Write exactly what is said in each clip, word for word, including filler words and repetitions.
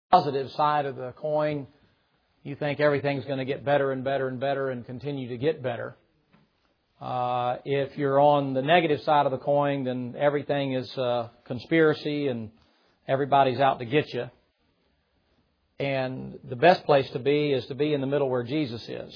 positive side of the coin, you think everything's going to get better and better and better and continue to get better. Uh, if you're on the negative side of the coin, then everything is a conspiracy and everybody's out to get you. And the best place to be is to be in the middle where Jesus is.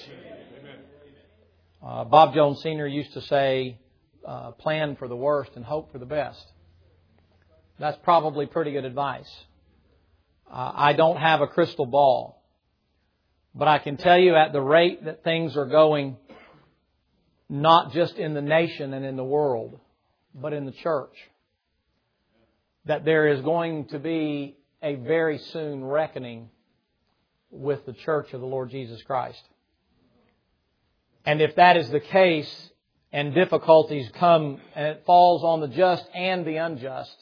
Uh, Bob Jones Senior used to say, uh, plan for the worst and hope for the best. That's probably pretty good advice. Uh, I don't have a crystal ball. But I can tell you at the rate that things are going, not just in the nation and in the world, but in the church, that there is going to be a very soon reckoning with the church of the Lord Jesus Christ. And if that is the case, and difficulties come, and it falls on the just and the unjust,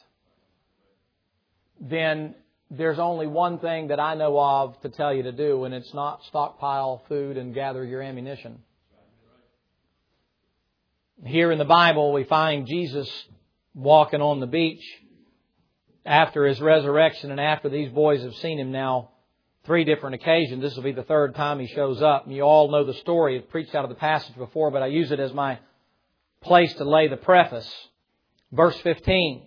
then there's only one thing that I know of to tell you to do, and it's not stockpile food and gather your ammunition. Here in the Bible, we find Jesus walking on the beach after His resurrection, and after these boys have seen Him now three different occasions. This will be the third time He shows up. And you all know the story. I've preached out of the passage before, but I use it as my place to lay the preface. Verse fifteen.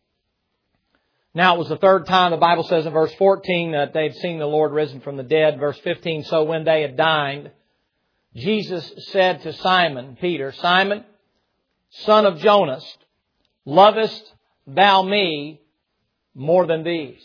Now it was the third time, the Bible says in verse fourteen, that they'd seen the Lord risen from the dead. Verse fifteen, so when they had dined, Jesus said to Simon Peter, Simon, son of Jonas, lovest thou me more than these?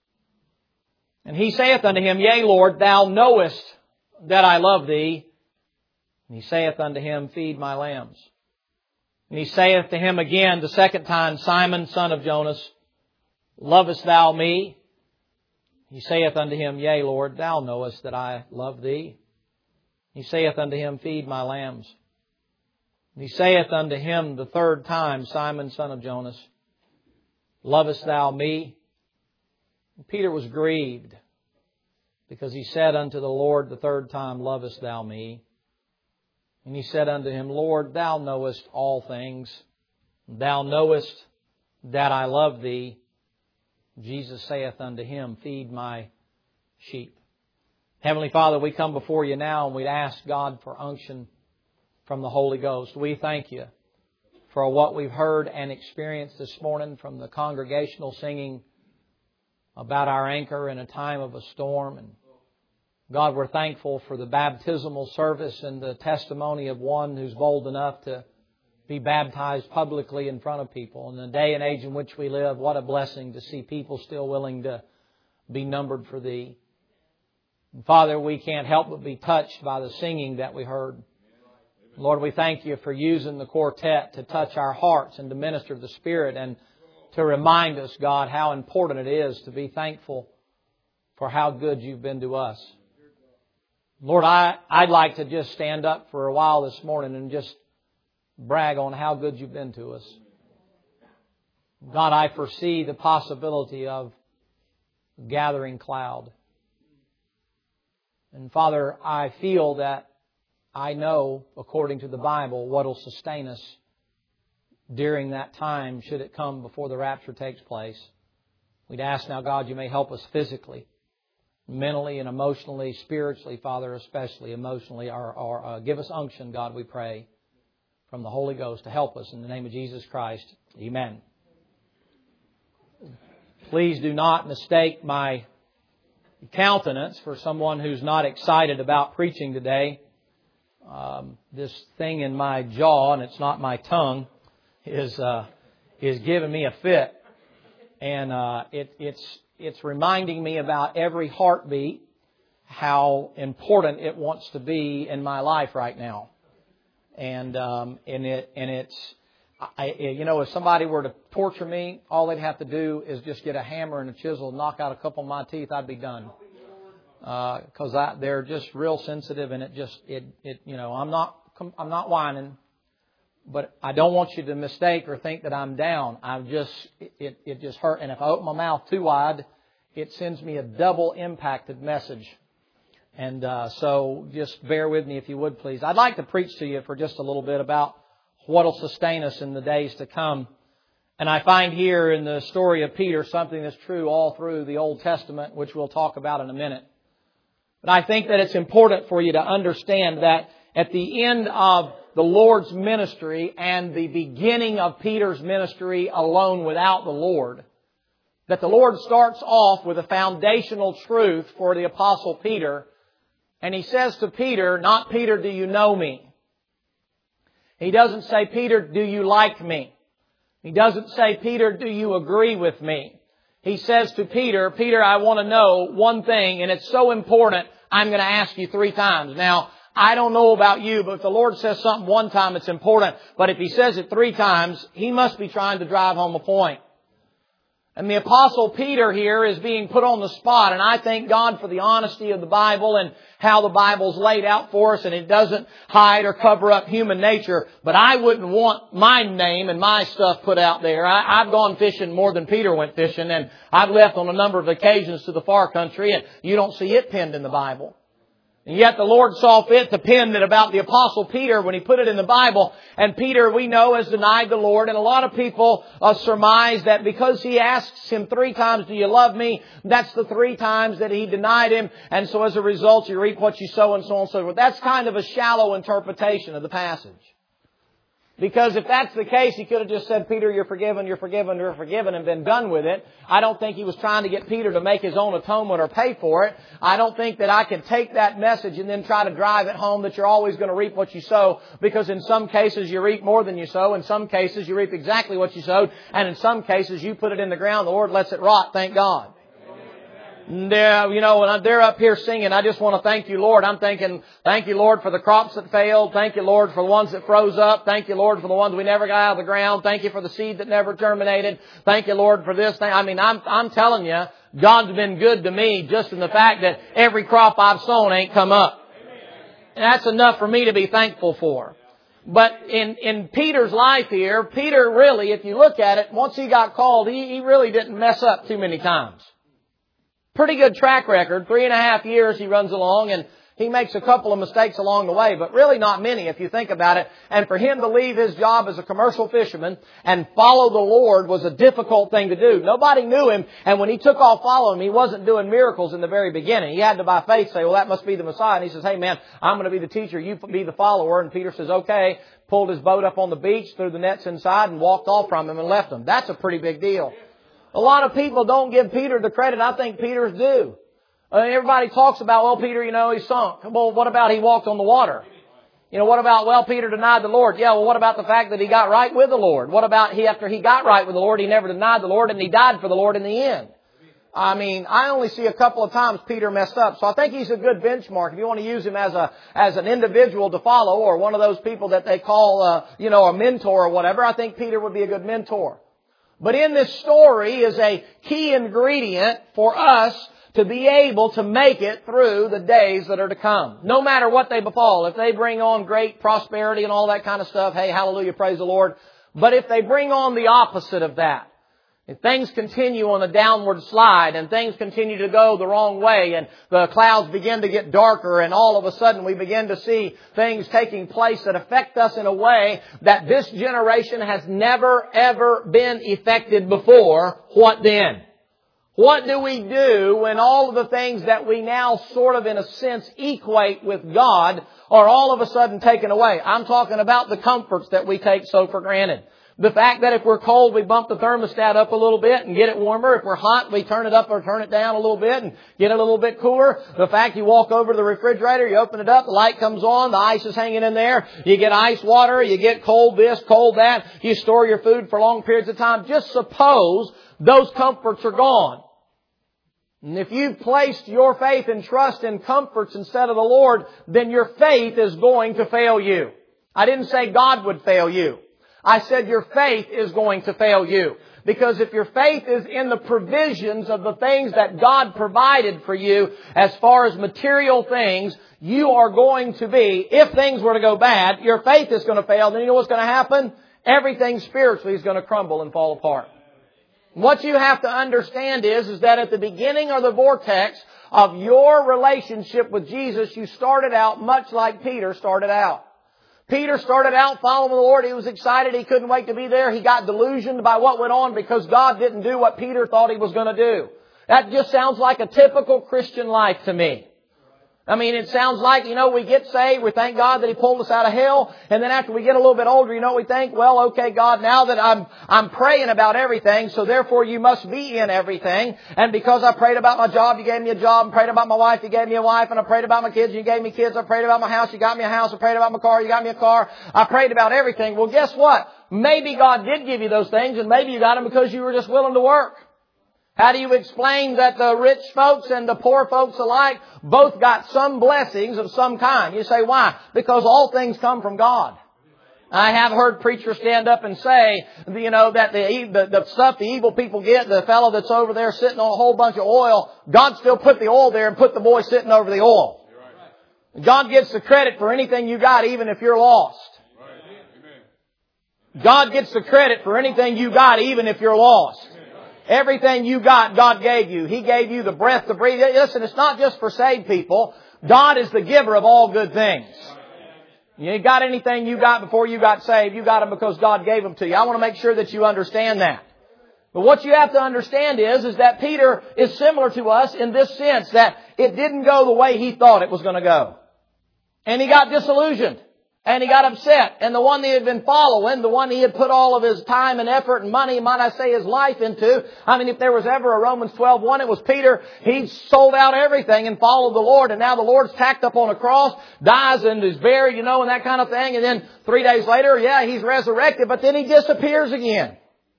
And he saith unto him, Yea, Lord, thou knowest that I love thee. And he saith unto him, Feed my lambs. And he saith to him again the second time, Simon, son of Jonas, lovest thou me? He saith unto him, Yea, Lord, thou knowest that I love thee. He saith unto him, Feed my lambs. And he saith unto him the third time, Simon, son of Jonas, lovest thou me? And Peter was grieved, because he said unto the Lord the third time, Lovest thou me? And he said unto him, Lord, thou knowest all things. Thou knowest that I love thee. Jesus saith unto him, Feed my sheep. Heavenly Father, we come before you now and we ask God for unction from the Holy Ghost. We thank you for what we've heard and experienced this morning from the congregational singing about our anchor in a time of a storm. And God, we're thankful for the baptismal service and the testimony of one who's bold enough to be baptized publicly in front of people. In the day and age in which we live, what a blessing to see people still willing to be numbered for Thee. And Father, we can't help but be touched by the singing that we heard. Lord, we thank you for using the quartet to touch our hearts and to minister the Spirit and to remind us, God, how important it is to be thankful for how good You've been to us. Lord, I, I'd like to just stand up for a while this morning and just brag on how good You've been to us. God, I foresee the possibility of gathering cloud. And Father, I feel that I know, according to the Bible, what will sustain us during that time, should it come before the rapture takes place. We'd ask now, God, You may help us physically, mentally and emotionally, spiritually, Father, especially emotionally, or, or uh, give us unction, God, we pray, from the Holy Ghost to help us in the name of Jesus Christ. Amen. Please do not mistake my countenance for someone who's not excited about preaching today. Um, this thing in my jaw, and it's not my tongue, is uh, is giving me a fit, and uh, it, it's it's reminding me about every heartbeat how important it wants to be in my life right now, and um, and it and it's I, you know, if somebody were to torture me, all they'd have to do is just get a hammer and a chisel and knock out a couple of my teeth. I'd be done. Because uh, they're just real sensitive, and it just it it you know I'm not I'm not whining, but I don't want you to mistake or think that I'm down. I'm just it it just hurt, and if I open my mouth too wide, it sends me a double impacted message. And uh, so just bear with me if you would, please. I'd like to preach to you for just a little bit about what will sustain us in the days to come. And I find here in the story of Peter something that's true all through the Old Testament, which we'll talk about in a minute. But I think that it's important for you to understand that at the end of the Lord's ministry and the beginning of Peter's ministry alone without the Lord, that the Lord starts off with a foundational truth for the Apostle Peter. And He says to Peter, not Peter, do you know me? He doesn't say, Peter, do you like me? He doesn't say, Peter, do you agree with me? He says to Peter, Peter, I want to know one thing, and it's so important, I'm going to ask you three times. Now, I don't know about you, but if the Lord says something one time, it's important. But if He says it three times, He must be trying to drive home a point. And the Apostle Peter here is being put on the spot, and I thank God for the honesty of the Bible and how the Bible's laid out for us, and it doesn't hide or cover up human nature. But I wouldn't want my name and my stuff put out there. I, I've gone fishing more than Peter went fishing, and I've left on a number of occasions to the far country, and you don't see it penned in the Bible. And yet the Lord saw fit to pen it about the Apostle Peter when He put it in the Bible. And Peter, we know, has denied the Lord. And a lot of people uh, surmise that because he asks him three times, do you love me? That's the three times that he denied Him. And so as a result, you reap what you sow and so on and so forth. That's kind of a shallow interpretation of the passage. Because if that's the case, He could have just said, Peter, you're forgiven, you're forgiven, you're forgiven, and been done with it. I don't think He was trying to get Peter to make his own atonement or pay for it. I don't think that I can take that message and then try to drive it home that you're always going to reap what you sow. Because in some cases you reap more than you sow. In some cases you reap exactly what you sowed. And in some cases you put it in the ground, the Lord lets it rot, thank God. They're, you know, when they're up here singing, I just want to thank you, Lord. I'm thinking, thank you, Lord, for the crops that failed. Thank you, Lord, for the ones that froze up. Thank you, Lord, for the ones we never got out of the ground. Thank you for the seed that never germinated. Thank you, Lord, for this thing. I mean, I'm, I'm telling you, God's been good to me just in the fact that every crop I've sown ain't come up. And that's enough for me to be thankful for. But in, in Peter's life here, Peter really, if you look at it, once he got called, he, he really didn't mess up too many times. Pretty good track record. Three and a half years he runs along, and he makes a couple of mistakes along the way, but really not many if you think about it. And for him to leave his job as a commercial fisherman and follow the Lord was a difficult thing to do. Nobody knew him, and when he took off following him, he wasn't doing miracles in the very beginning. He had to by faith say, well, that must be the Messiah. And he says, hey man, I'm going to be the teacher, you be the follower. And Peter says, okay, pulled his boat up on the beach, threw the nets inside, and walked off from him and left him. That's a pretty big deal. A lot of people don't give Peter the credit I think Peter's due. Uh, everybody talks about, well, Peter, you know, he sunk. Well, what about he walked on the water? You know, what about, well, Peter denied the Lord. Yeah, well, what about the fact that he got right with the Lord? What about he, after he got right with the Lord, he never denied the Lord and he died for the Lord in the end? I mean, I only see a couple of times Peter messed up. So I think he's a good benchmark. If you want to use him as a, as an individual to follow, or one of those people that they call, uh, you know, a mentor or whatever, I think Peter would be a good mentor. But in this story is a key ingredient for us to be able to make it through the days that are to come. No matter what they befall. If they bring on great prosperity and all that kind of stuff, hey, hallelujah, praise the Lord. But if they bring on the opposite of that, if things continue on a downward slide and things continue to go the wrong way and the clouds begin to get darker and all of a sudden we begin to see things taking place that affect us in a way that this generation has never ever been affected before, what then? What do we do when all of the things that we now sort of in a sense equate with God are all of a sudden taken away? I'm talking about the comforts that we take so for granted. The fact that if we're cold, we bump the thermostat up a little bit and get it warmer. If we're hot, we turn it up or turn it down a little bit and get it a little bit cooler. The fact you walk over to the refrigerator, you open it up, the light comes on, the ice is hanging in there. You get ice water, you get cold this, cold that. You store your food for long periods of time. Just suppose those comforts are gone. And if you've placed your faith and trust in comforts instead of the Lord, then your faith is going to fail you. I didn't say God would fail you. I said your faith is going to fail you. Because if your faith is in the provisions of the things that God provided for you as far as material things, you are going to be, if things were to go bad, your faith is going to fail. Then you know what's going to happen? Everything spiritually is going to crumble and fall apart. What you have to understand is, is that at the beginning of the vortex of your relationship with Jesus, you started out much like Peter started out. Peter started out following the Lord. He was excited. He couldn't wait to be there. He got delusioned by what went on because God didn't do what Peter thought He was going to do. That just sounds like a typical Christian life to me. I mean, it sounds like, you know, we get saved, we thank God that He pulled us out of hell, and then after we get a little bit older, you know, we think, well, okay, God, now that I'm, I'm praying about everything, so therefore you must be in everything, and because I prayed about my job, you gave me a job, and prayed about my wife, you gave me a wife, and I prayed about my kids, you gave me kids, I prayed about my house, you got me a house, I prayed about my car, you got me a car, I prayed about everything. Well, guess what? Maybe God did give you those things, and maybe you got them because you were just willing to work. How do you explain that the rich folks and the poor folks alike both got some blessings of some kind? You say, why? Because all things come from God. I have heard preachers stand up and say, you know, that the, the, the stuff the evil people get, the fellow that's over there sitting on a whole bunch of oil, God still put the oil there and put the boy sitting over the oil. God gets the credit for anything you got, even if you're lost. God gets the credit for anything you got, even if you're lost. Everything you got, God gave you. He gave you the breath to breathe. Listen, it's not just for saved people. God is the giver of all good things. You ain't got anything you got before you got saved. You got them because God gave them to you. I want to make sure that you understand that. But what you have to understand is, is that Peter is similar to us in this sense, that it didn't go the way he thought it was going to go. And he got disillusioned. And he got upset. And the one that he had been following, the one he had put all of his time and effort and money, might I say his life into. I mean, if there was ever a Romans twelve one, it was Peter. He sold out everything and followed the Lord. And now the Lord's tacked up on a cross, dies and is buried, you know, and that kind of thing. And then three days later, yeah, he's resurrected, but then he disappears again.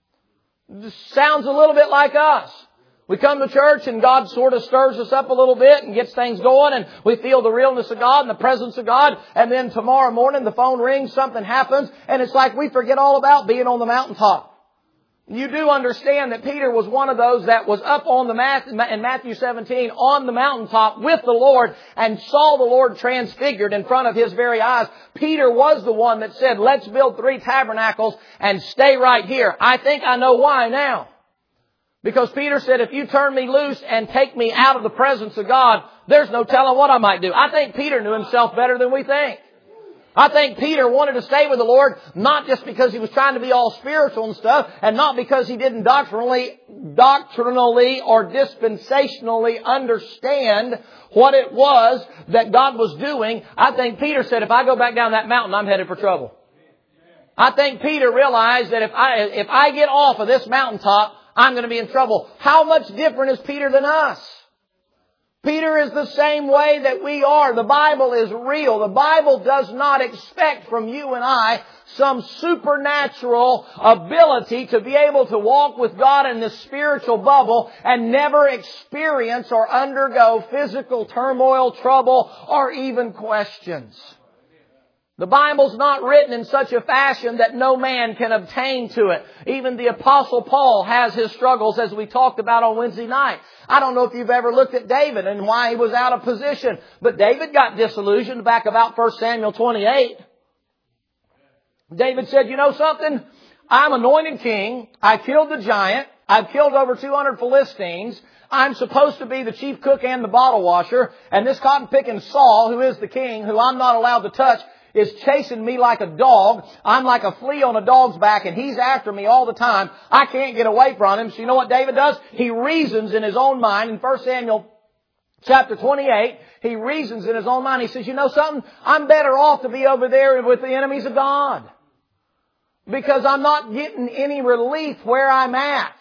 It sounds a little bit like us. We come to church and God sort of stirs us up a little bit and gets things going and we feel the realness of God and the presence of God. And then tomorrow morning the phone rings, something happens, and it's like we forget all about being on the mountaintop. You do understand that Peter was one of those that was up on the mat in Matthew seventeen on the mountaintop with the Lord and saw the Lord transfigured in front of his very eyes. Peter was the one that said, let's build three tabernacles and stay right here. I think I know why now. Because Peter said, if you turn me loose and take me out of the presence of God, there's no telling what I might do. I think Peter knew himself better than we think. I think Peter wanted to stay with the Lord, not just because he was trying to be all spiritual and stuff, and not because he didn't doctrinally, doctrinally or dispensationally understand what it was that God was doing. I think Peter said, if I go back down that mountain, I'm headed for trouble. I think Peter realized that if I, if I get off of this mountaintop, I'm going to be in trouble. How much different is Peter than us? Peter is the same way that we are. The Bible is real. The Bible does not expect from you and I some supernatural ability to be able to walk with God in this spiritual bubble and never experience or undergo physical turmoil, trouble, or even questions. The Bible's not written in such a fashion that no man can obtain to it. Even the Apostle Paul has his struggles, as we talked about on Wednesday night. I don't know if you've ever looked at David and why he was out of position, but David got disillusioned back about First Samuel twenty-eight. David said, you know something? I'm anointed king. I killed the giant. I've killed over two hundred Philistines. I'm supposed to be the chief cook and the bottle washer. And this cotton-picking Saul, who is the king, who I'm not allowed to touch, is chasing me like a dog. I'm like a flea on a dog's back, and he's after me all the time. I can't get away from him. So you know what David does? He reasons in his own mind. In First Samuel chapter twenty-eight, he reasons in his own mind. He says, you know something? I'm better off to be over there with the enemies of God, because I'm not getting any relief where I'm at.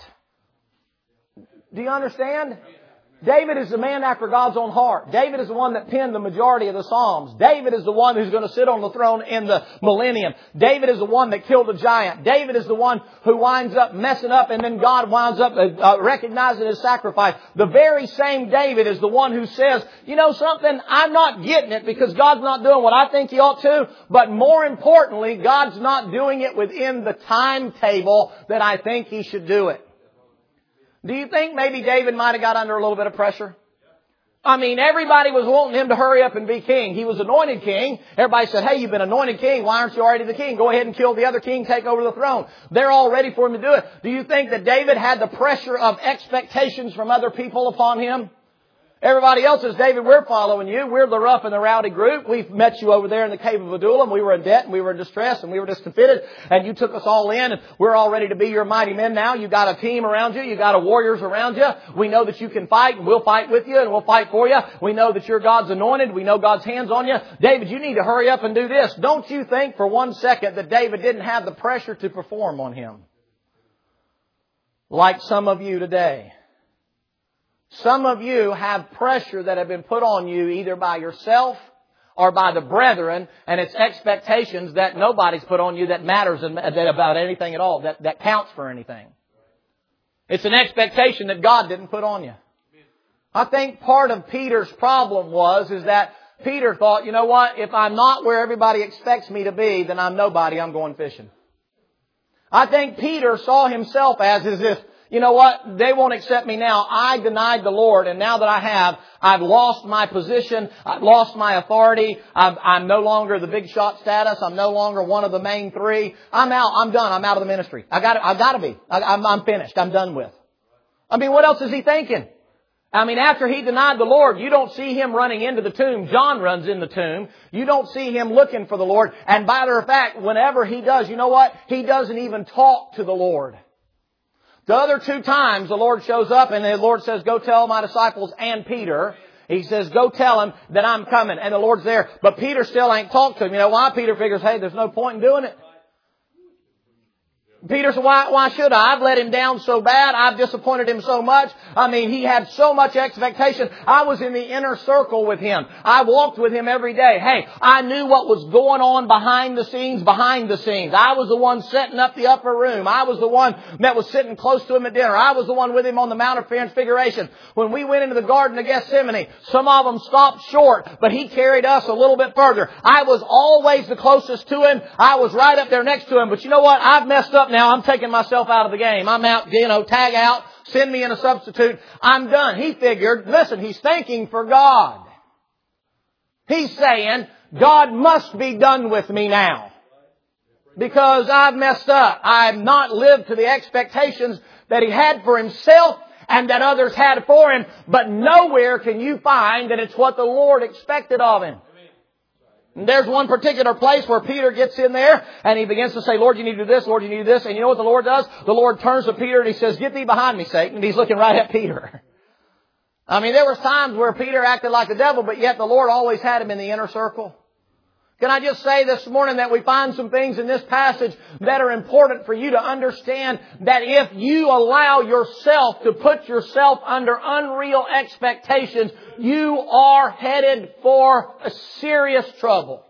Do you understand? David is the man after God's own heart. David is the one that penned the majority of the Psalms. David is the one who's going to sit on the throne in the millennium. David is the one that killed the giant. David is the one who winds up messing up, and then God winds up uh, recognizing his sacrifice. The very same David is the one who says, you know something, I'm not getting it because God's not doing what I think He ought to, but more importantly, God's not doing it within the timetable that I think He should do it. Do you think maybe David might have got under a little bit of pressure? I mean, everybody was wanting him to hurry up and be king. He was anointed king. Everybody said, hey, you've been anointed king. Why aren't you already the king? Go ahead and kill the other king. Take over the throne. They're all ready for him to do it. Do you think that David had the pressure of expectations from other people upon him? Everybody else says, David, we're following you. We're the rough and the rowdy group. We've met you over there in the cave of Adullam. We were in debt and we were in distress and we were discomfited. And you took us all in and we're all ready to be your mighty men now. You got a team around you. You got a warriors around you. We know that you can fight and we'll fight with you and we'll fight for you. We know that you're God's anointed. We know God's hands on you. David, you need to hurry up and do this. Don't you think for one second that David didn't have the pressure to perform on him? Like some of you today. Some of you have pressure that have been put on you either by yourself or by the brethren, and it's expectations that nobody's put on you that matters about anything at all, that, that counts for anything. It's an expectation that God didn't put on you. I think part of Peter's problem was is that Peter thought, you know what, if I'm not where everybody expects me to be, then I'm nobody, I'm going fishing. I think Peter saw himself as, as if, you know what? They won't accept me now. I denied the Lord, and now that I have, I've lost my position. I've lost my authority. I'm, I'm no longer the big shot status. I'm no longer one of the main three. I'm out. I'm done. I'm out of the ministry. I got. I've got to be. I, I'm, I'm finished. I'm done with. I mean, what else is he thinking? I mean, after he denied the Lord, you don't see him running into the tomb. John runs in the tomb. You don't see him looking for the Lord. And by the fact, whenever he does, you know what? He doesn't even talk to the Lord. The other two times the Lord shows up and the Lord says, go tell my disciples and Peter. He says, go tell him that I'm coming. And the Lord's there. But Peter still ain't talked to him. You know why? Peter figures, hey, there's no point in doing it. Peter said, why, why should I? I've let him down so bad. I've disappointed him so much. I mean, he had so much expectation. I was in the inner circle with him. I walked with him every day. Hey, I knew what was going on behind the scenes, behind the scenes. I was the one setting up the upper room. I was the one that was sitting close to him at dinner. I was the one with him on the Mount of Transfiguration. When we went into the Garden of Gethsemane, some of them stopped short, but he carried us a little bit further. I was always the closest to him. I was right up there next to him. But you know what? I've messed up now. I'm taking myself out of the game. I'm out, you know, tag out, send me in a substitute. I'm done. He figured, listen, he's thanking for God. He's saying, God must be done with me now. Because I've messed up. I've not lived to the expectations that he had for himself and that others had for him. But nowhere can you find that it's what the Lord expected of him. And there's one particular place where Peter gets in there and he begins to say, Lord, you need to do this, Lord, you need to do this. And you know what the Lord does? The Lord turns to Peter and he says, get thee behind me, Satan. And he's looking right at Peter. I mean, there was times where Peter acted like the devil, but yet the Lord always had him in the inner circle. Can I just say this morning that we find some things in this passage that are important for you to understand that if you allow yourself to put yourself under unreal expectations, you are headed for a serious trouble.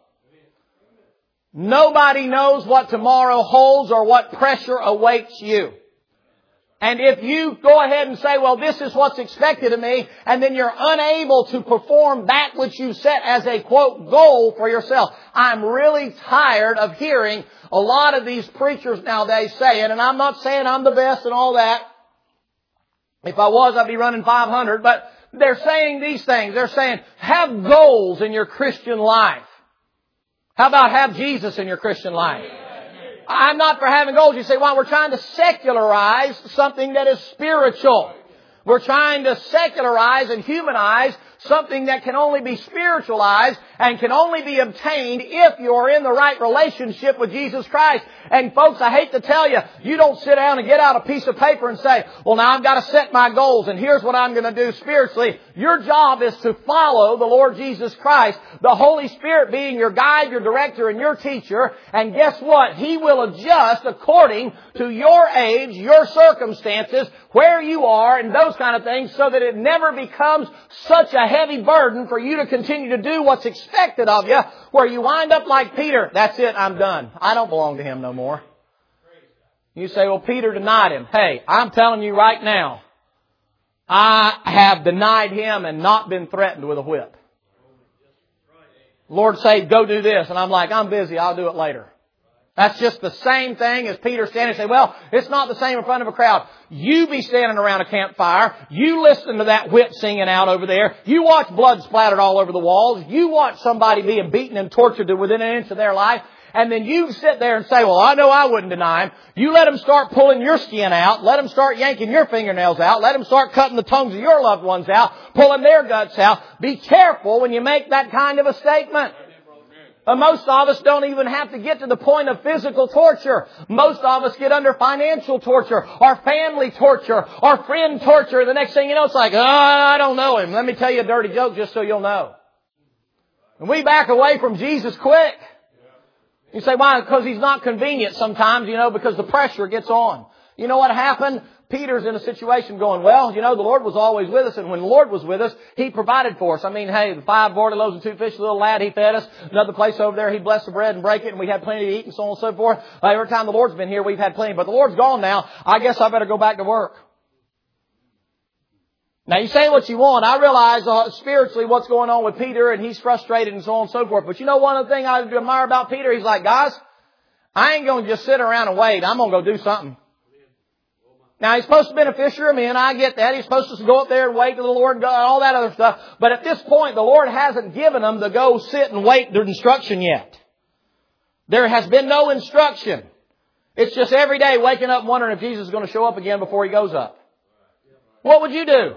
Nobody knows what tomorrow holds or what pressure awaits you. And if you go ahead and say, well, this is what's expected of me, and then you're unable to perform that which you set as a, quote, goal for yourself. I'm really tired of hearing a lot of these preachers nowadays saying, and I'm not saying I'm the best and all that. If I was, I'd be running five hundred. But they're saying these things. They're saying, have goals in your Christian life. How about have Jesus in your Christian life? I'm not for having goals. You say, well, we're trying to secularize something that is spiritual. We're trying to secularize and humanize something that can only be spiritualized and can only be obtained if you're in the right relationship with Jesus Christ. And folks, I hate to tell you, you don't sit down and get out a piece of paper and say, well, now I've got to set my goals and here's what I'm going to do spiritually. Your job is to follow the Lord Jesus Christ, the Holy Spirit being your guide, your director, and your teacher. And guess what? He will adjust according to your age, your circumstances, where you are, and those kind of things, so that it never becomes such a heavy burden for you to continue to do what's expected of you, where you wind up like Peter. That's it, I'm done. I don't belong to him no more. You say, well, Peter denied him. Hey, I'm telling you right now, I have denied him and not been threatened with a whip. Lord say, go do this. And I'm like, I'm busy, I'll do it later. That's just the same thing as Peter standing and say, well, it's not the same in front of a crowd. You be standing around a campfire. You listen to that whip singing out over there. You watch blood splattered all over the walls. You watch somebody being beaten and tortured to within an inch of their life. and then you sit there and say, well, I know I wouldn't deny Him. You let them start pulling your skin out. Let them start yanking your fingernails out. Let them start cutting the tongues of your loved ones out, pulling their guts out. Be careful when you make that kind of a statement. But most of us don't even have to get to the point of physical torture. Most of us get under financial torture, or family torture, or friend torture. The next thing you know, it's like, oh, I don't know him. Let me tell you a dirty joke just so you'll know. And we back away from Jesus quick. You say, why? Because He's not convenient sometimes, you know, because the pressure gets on. You know what happened? Peter's in a situation going, well, you know, the Lord was always with us, and when the Lord was with us, He provided for us. I mean, hey, the five barley loaves and two fish, the little lad, He fed us. Another place over there, He blessed the bread and break it, and we had plenty to eat, and so on and so forth. Uh, every time the Lord's been here, we've had plenty. But the Lord's gone now. I guess I better go back to work. Now, you say what you want. I realize uh, spiritually what's going on with Peter, and he's frustrated and so on and so forth. But you know one of the things I admire about Peter? He's like, guys, I ain't going to just sit around and wait. I'm going to go do something. Now, he's supposed to be a fisher of men. I get that. He's supposed to go up there and wait till the Lord and all that other stuff. But at this point, the Lord hasn't given him to go sit and wait their instruction yet. There has been no instruction. It's just every day waking up wondering if Jesus is going to show up again before He goes up. What would you do?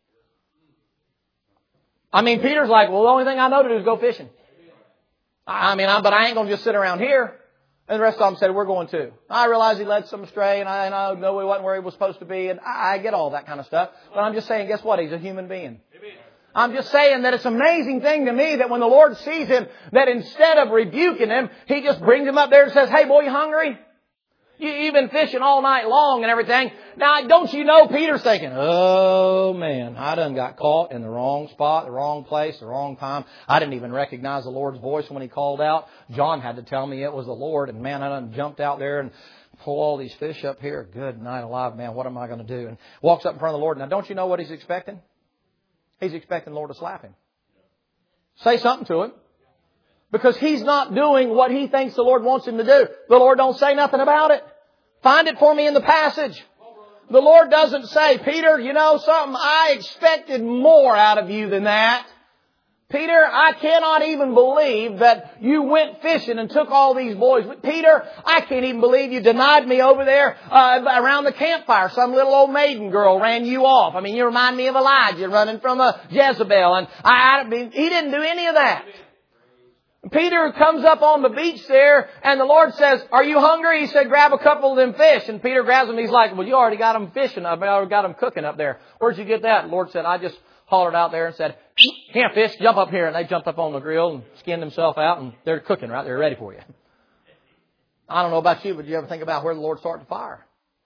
I mean, Peter's like, well, the only thing I know to do is go fishing. I mean, I, but I ain't going to just sit around here. And the rest of them said, we're going to. I realize he led some astray, and I, and I know he wasn't where he was supposed to be, and I, I get all that kind of stuff. But I'm just saying, guess what? He's a human being. Amen. I'm just saying that it's an amazing thing to me that when the Lord sees him, that instead of rebuking him, He just brings him up there and says, hey, boy, you hungry? You, you've been fishing all night long and everything. Now, don't you know Peter's thinking, oh, man, I done got caught in the wrong spot, the wrong place, the wrong time. I didn't even recognize the Lord's voice when He called out. John had to tell me it was the Lord. And, man, I done jumped out there and pulled all these fish up here. Good night alive, man. What am I going to do? And walks up in front of the Lord. Now, don't you know what he's expecting? He's expecting the Lord to slap him. Say something to him. Because he's not doing what he thinks the Lord wants him to do. The Lord don't say nothing about it. Find it for me in the passage. The Lord doesn't say, Peter, you know something, I expected more out of you than that. Peter, I cannot even believe that you went fishing and took all these boys. Peter, I can't even believe you denied me over there uh, around the campfire. Some little old maiden girl ran you off. I mean, you remind me of Elijah running from a Jezebel. And I, I mean, he didn't do any of that. Peter comes up on the beach there, and the Lord says, are you hungry? He said, grab a couple of them fish. And Peter grabs them. He's like, well, you already got them fishing. I already got them cooking up there. Where'd you get that? The Lord said, I just hollered out there and said, can't fish, jump up here. And they jumped up on the grill and skinned themselves out, and they're cooking right there, ready for you. I don't know about you, but do you ever think about where the Lord started the fire?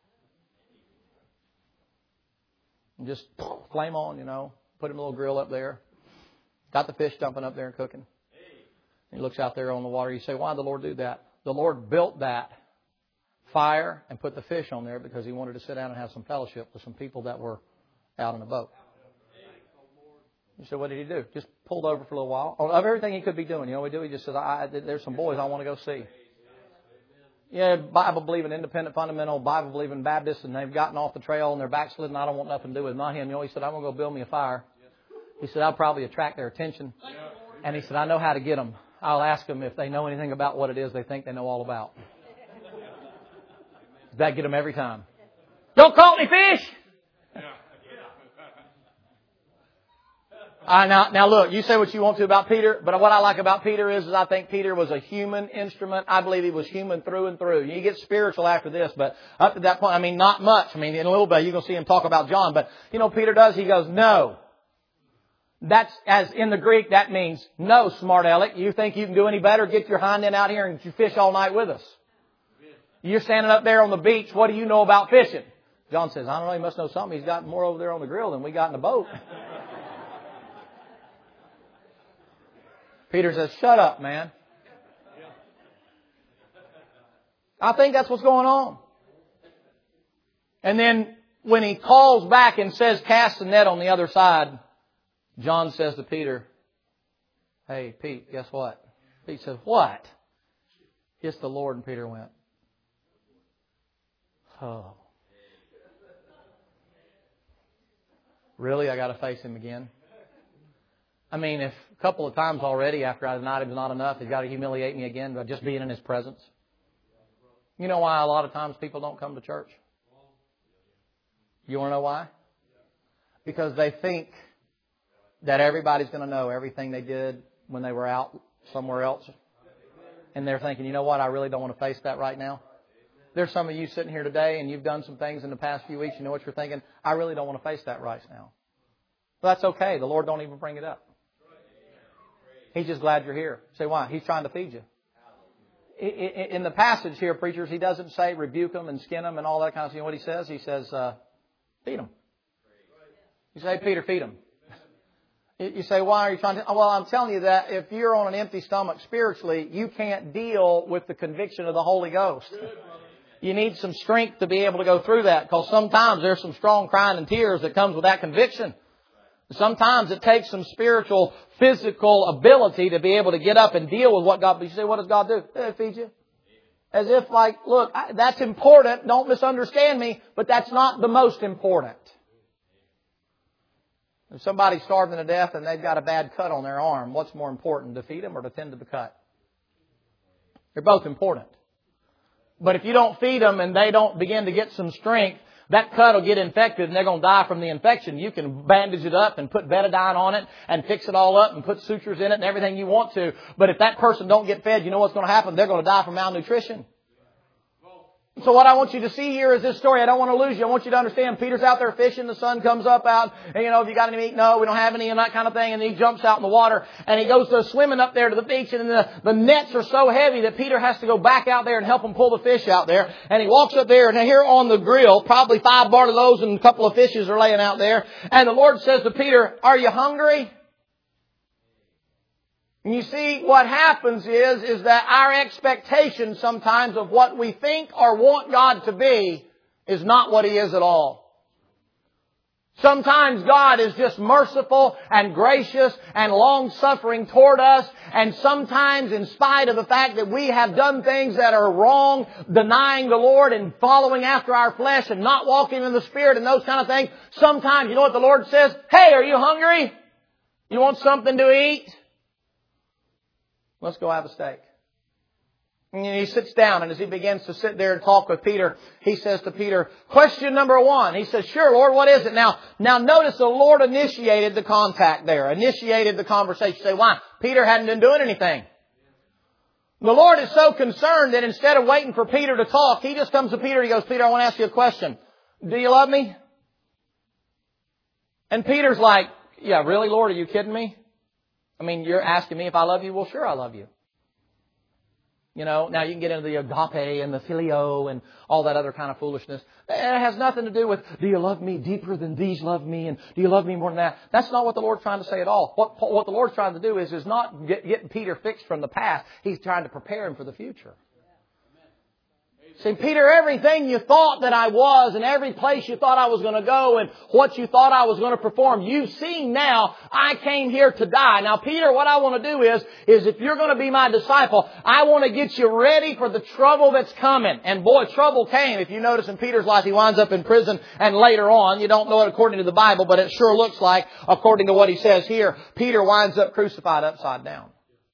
And just flame on, you know, put him a little grill up there. Got the fish dumping up there and cooking. He looks out there on the water. You say, why did the Lord do that? The Lord built that fire and put the fish on there because He wanted to sit down and have some fellowship with some people that were out in a boat. You say, what did He do? Just pulled over for a little while. Of everything He could be doing, you know what He do? He just said, I, there's some boys I want to go see. Yeah, Bible-believing, independent, fundamental, Bible-believing Baptists, and they've gotten off the trail and they're backslidden. I don't want nothing to do with not him. You know, he said, I'm going to go build me a fire. He said, I'll probably attract their attention. And he said, I know how to get them. I'll ask them if they know anything about what it is they think they know all about. That get them every time. Don't caught any fish! I, now, now look, you say what you want to about Peter, but what I like about Peter is, is I think Peter was a human instrument. I believe he was human through and through. You get spiritual after this, but up to that point, I mean, not much. I mean, in a little bit, you're going to see him talk about John, but you know, Peter does, he goes, no. That's, as in the Greek, that means, no, smart aleck. You think you can do any better? Get your hind end out here and you fish all night with us. You're standing up there on the beach. What do you know about fishing? John says, I don't know. He must know something. He's got more over there on the grill than we got in the boat. Peter says, shut up, man. I think that's what's going on. And then when he calls back and says, cast the net on the other side, John says to Peter, hey, Pete, guess what? Pete says, what? It's the Lord. And Peter went, oh. Really? I got to face Him again? I mean, if a couple of times already after I denied Him is not enough, He's got to humiliate me again by just being in His presence. You know why a lot of times people don't come to church? You want to know why? Because they think that everybody's going to know everything they did when they were out somewhere else. And they're thinking, you know what, I really don't want to face that right now. There's some of you sitting here today and you've done some things in the past few weeks. You know what you're thinking? I really don't want to face that right now. Well, that's okay. The Lord don't even bring it up. He's just glad you're here. Say why? He's trying to feed you. In the passage here, preachers, He doesn't say rebuke them and skin them and all that kind of stuff. You know what He says? He says, uh, feed them. You say, Peter, feed them. You say, why are you trying to? Well, I'm telling you that if you're on an empty stomach spiritually, you can't deal with the conviction of the Holy Ghost. You need some strength to be able to go through that, because sometimes there's some strong crying and tears that comes with that conviction. Sometimes it takes some spiritual, physical ability to be able to get up and deal with what God... You say, what does God do? He feeds you. As if like, look, I, that's important. Don't misunderstand me, but that's not the most important. If somebody's starving to death and they've got a bad cut on their arm, what's more important, to feed them or to tend to the cut? They're both important. But if you don't feed them and they don't begin to get some strength, that cut will get infected and they're going to die from the infection. You can bandage it up and put betadine on it and fix it all up and put sutures in it and everything you want to. But if that person don't get fed, you know what's going to happen? They're going to die from malnutrition. So what I want you to see here is this story. I don't want to lose you. I want you to understand Peter's out there fishing. The sun comes up out. And, you know, have you got any meat? No, we don't have any, and that kind of thing. And he jumps out in the water and he goes to swimming up there to the beach. And the, the nets are so heavy that Peter has to go back out there and help him pull the fish out there. And he walks up there, and here on the grill, probably five barley loaves and a couple of fishes are laying out there. And the Lord says to Peter, are you hungry? And you see, what happens is, is that our expectation sometimes of what we think or want God to be is not what He is at all. Sometimes God is just merciful and gracious and long-suffering toward us. And sometimes, in spite of the fact that we have done things that are wrong, denying the Lord and following after our flesh and not walking in the Spirit and those kind of things, sometimes, you know what the Lord says? Hey, are you hungry? You want something to eat? Let's go have a steak. And he sits down, and as he begins to sit there and talk with Peter, he says to Peter, question number one. He says, sure, Lord, what is it? Now, now notice the Lord initiated the contact there, initiated the conversation. You say, why? Peter hadn't been doing anything. The Lord is so concerned that instead of waiting for Peter to talk, He just comes to Peter and He goes, Peter, I want to ask you a question. Do you love me? And Peter's like, yeah, really, Lord, are you kidding me? I mean, you're asking me if I love you? Well, sure I love you. You know, now you can get into the agape and the phileo and all that other kind of foolishness. It has nothing to do with, do you love me deeper than these love me? And do you love me more than that? That's not what the Lord's trying to say at all. What, what the Lord's trying to do is, is not get, getting Peter fixed from the past. He's trying to prepare him for the future. See, Peter, everything you thought that I was and every place you thought I was going to go and what you thought I was going to perform, you've seen now I came here to die. Now, Peter, what I want to do is, is if you're going to be my disciple, I want to get you ready for the trouble that's coming. And boy, trouble came. If you notice in Peter's life, he winds up in prison, and later on, you don't know it according to the Bible, but it sure looks like, according to what he says here, Peter winds up crucified upside down.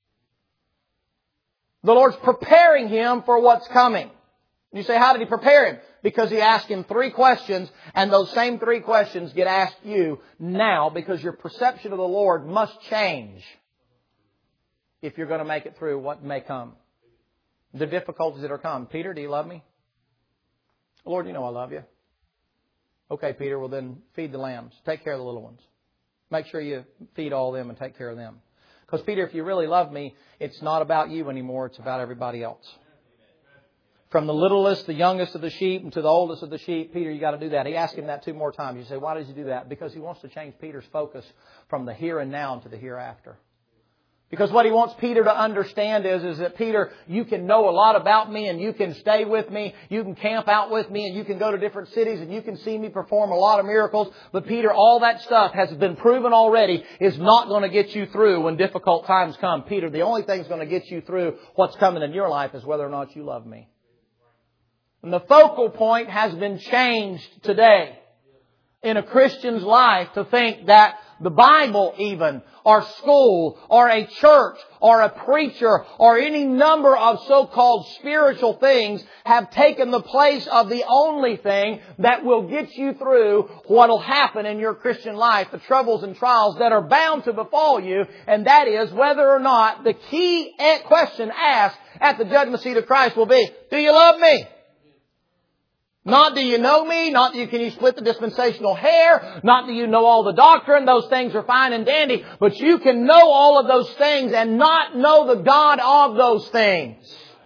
The Lord's preparing him for what's coming. You say, how did He prepare him? Because He asked him three questions, and those same three questions get asked you now, because your perception of the Lord must change if you're going to make it through what may come. The difficulties that are come. Peter, do you love me? Lord, you know I love you. Okay, Peter, well then feed the lambs. Take care of the little ones. Make sure you feed all of them and take care of them. Because Peter, if you really love me, it's not about you anymore. It's about everybody else. From the littlest, the youngest of the sheep, and to the oldest of the sheep, Peter, you got to do that. He asked him that two more times. You say, why does He do that? Because He wants to change Peter's focus from the here and now to the hereafter. Because what He wants Peter to understand is, is that, Peter, you can know a lot about me, and you can stay with me, you can camp out with me, and you can go to different cities, and you can see me perform a lot of miracles. But Peter, all that stuff has been proven already is not going to get you through when difficult times come. Peter, the only thing that's going to get you through what's coming in your life is whether or not you love me. And the focal point has been changed today in a Christian's life to think that the Bible even, or school, or a church, or a preacher, or any number of so-called spiritual things have taken the place of the only thing that will get you through what will happen in your Christian life, the troubles and trials that are bound to befall you, and that is whether or not the key question asked at the judgment seat of Christ will be, do you love me? Not do you know me, not do you, can you split the dispensational hair, not do you know all the doctrine, those things are fine and dandy, but you can know all of those things and not know the God of those things.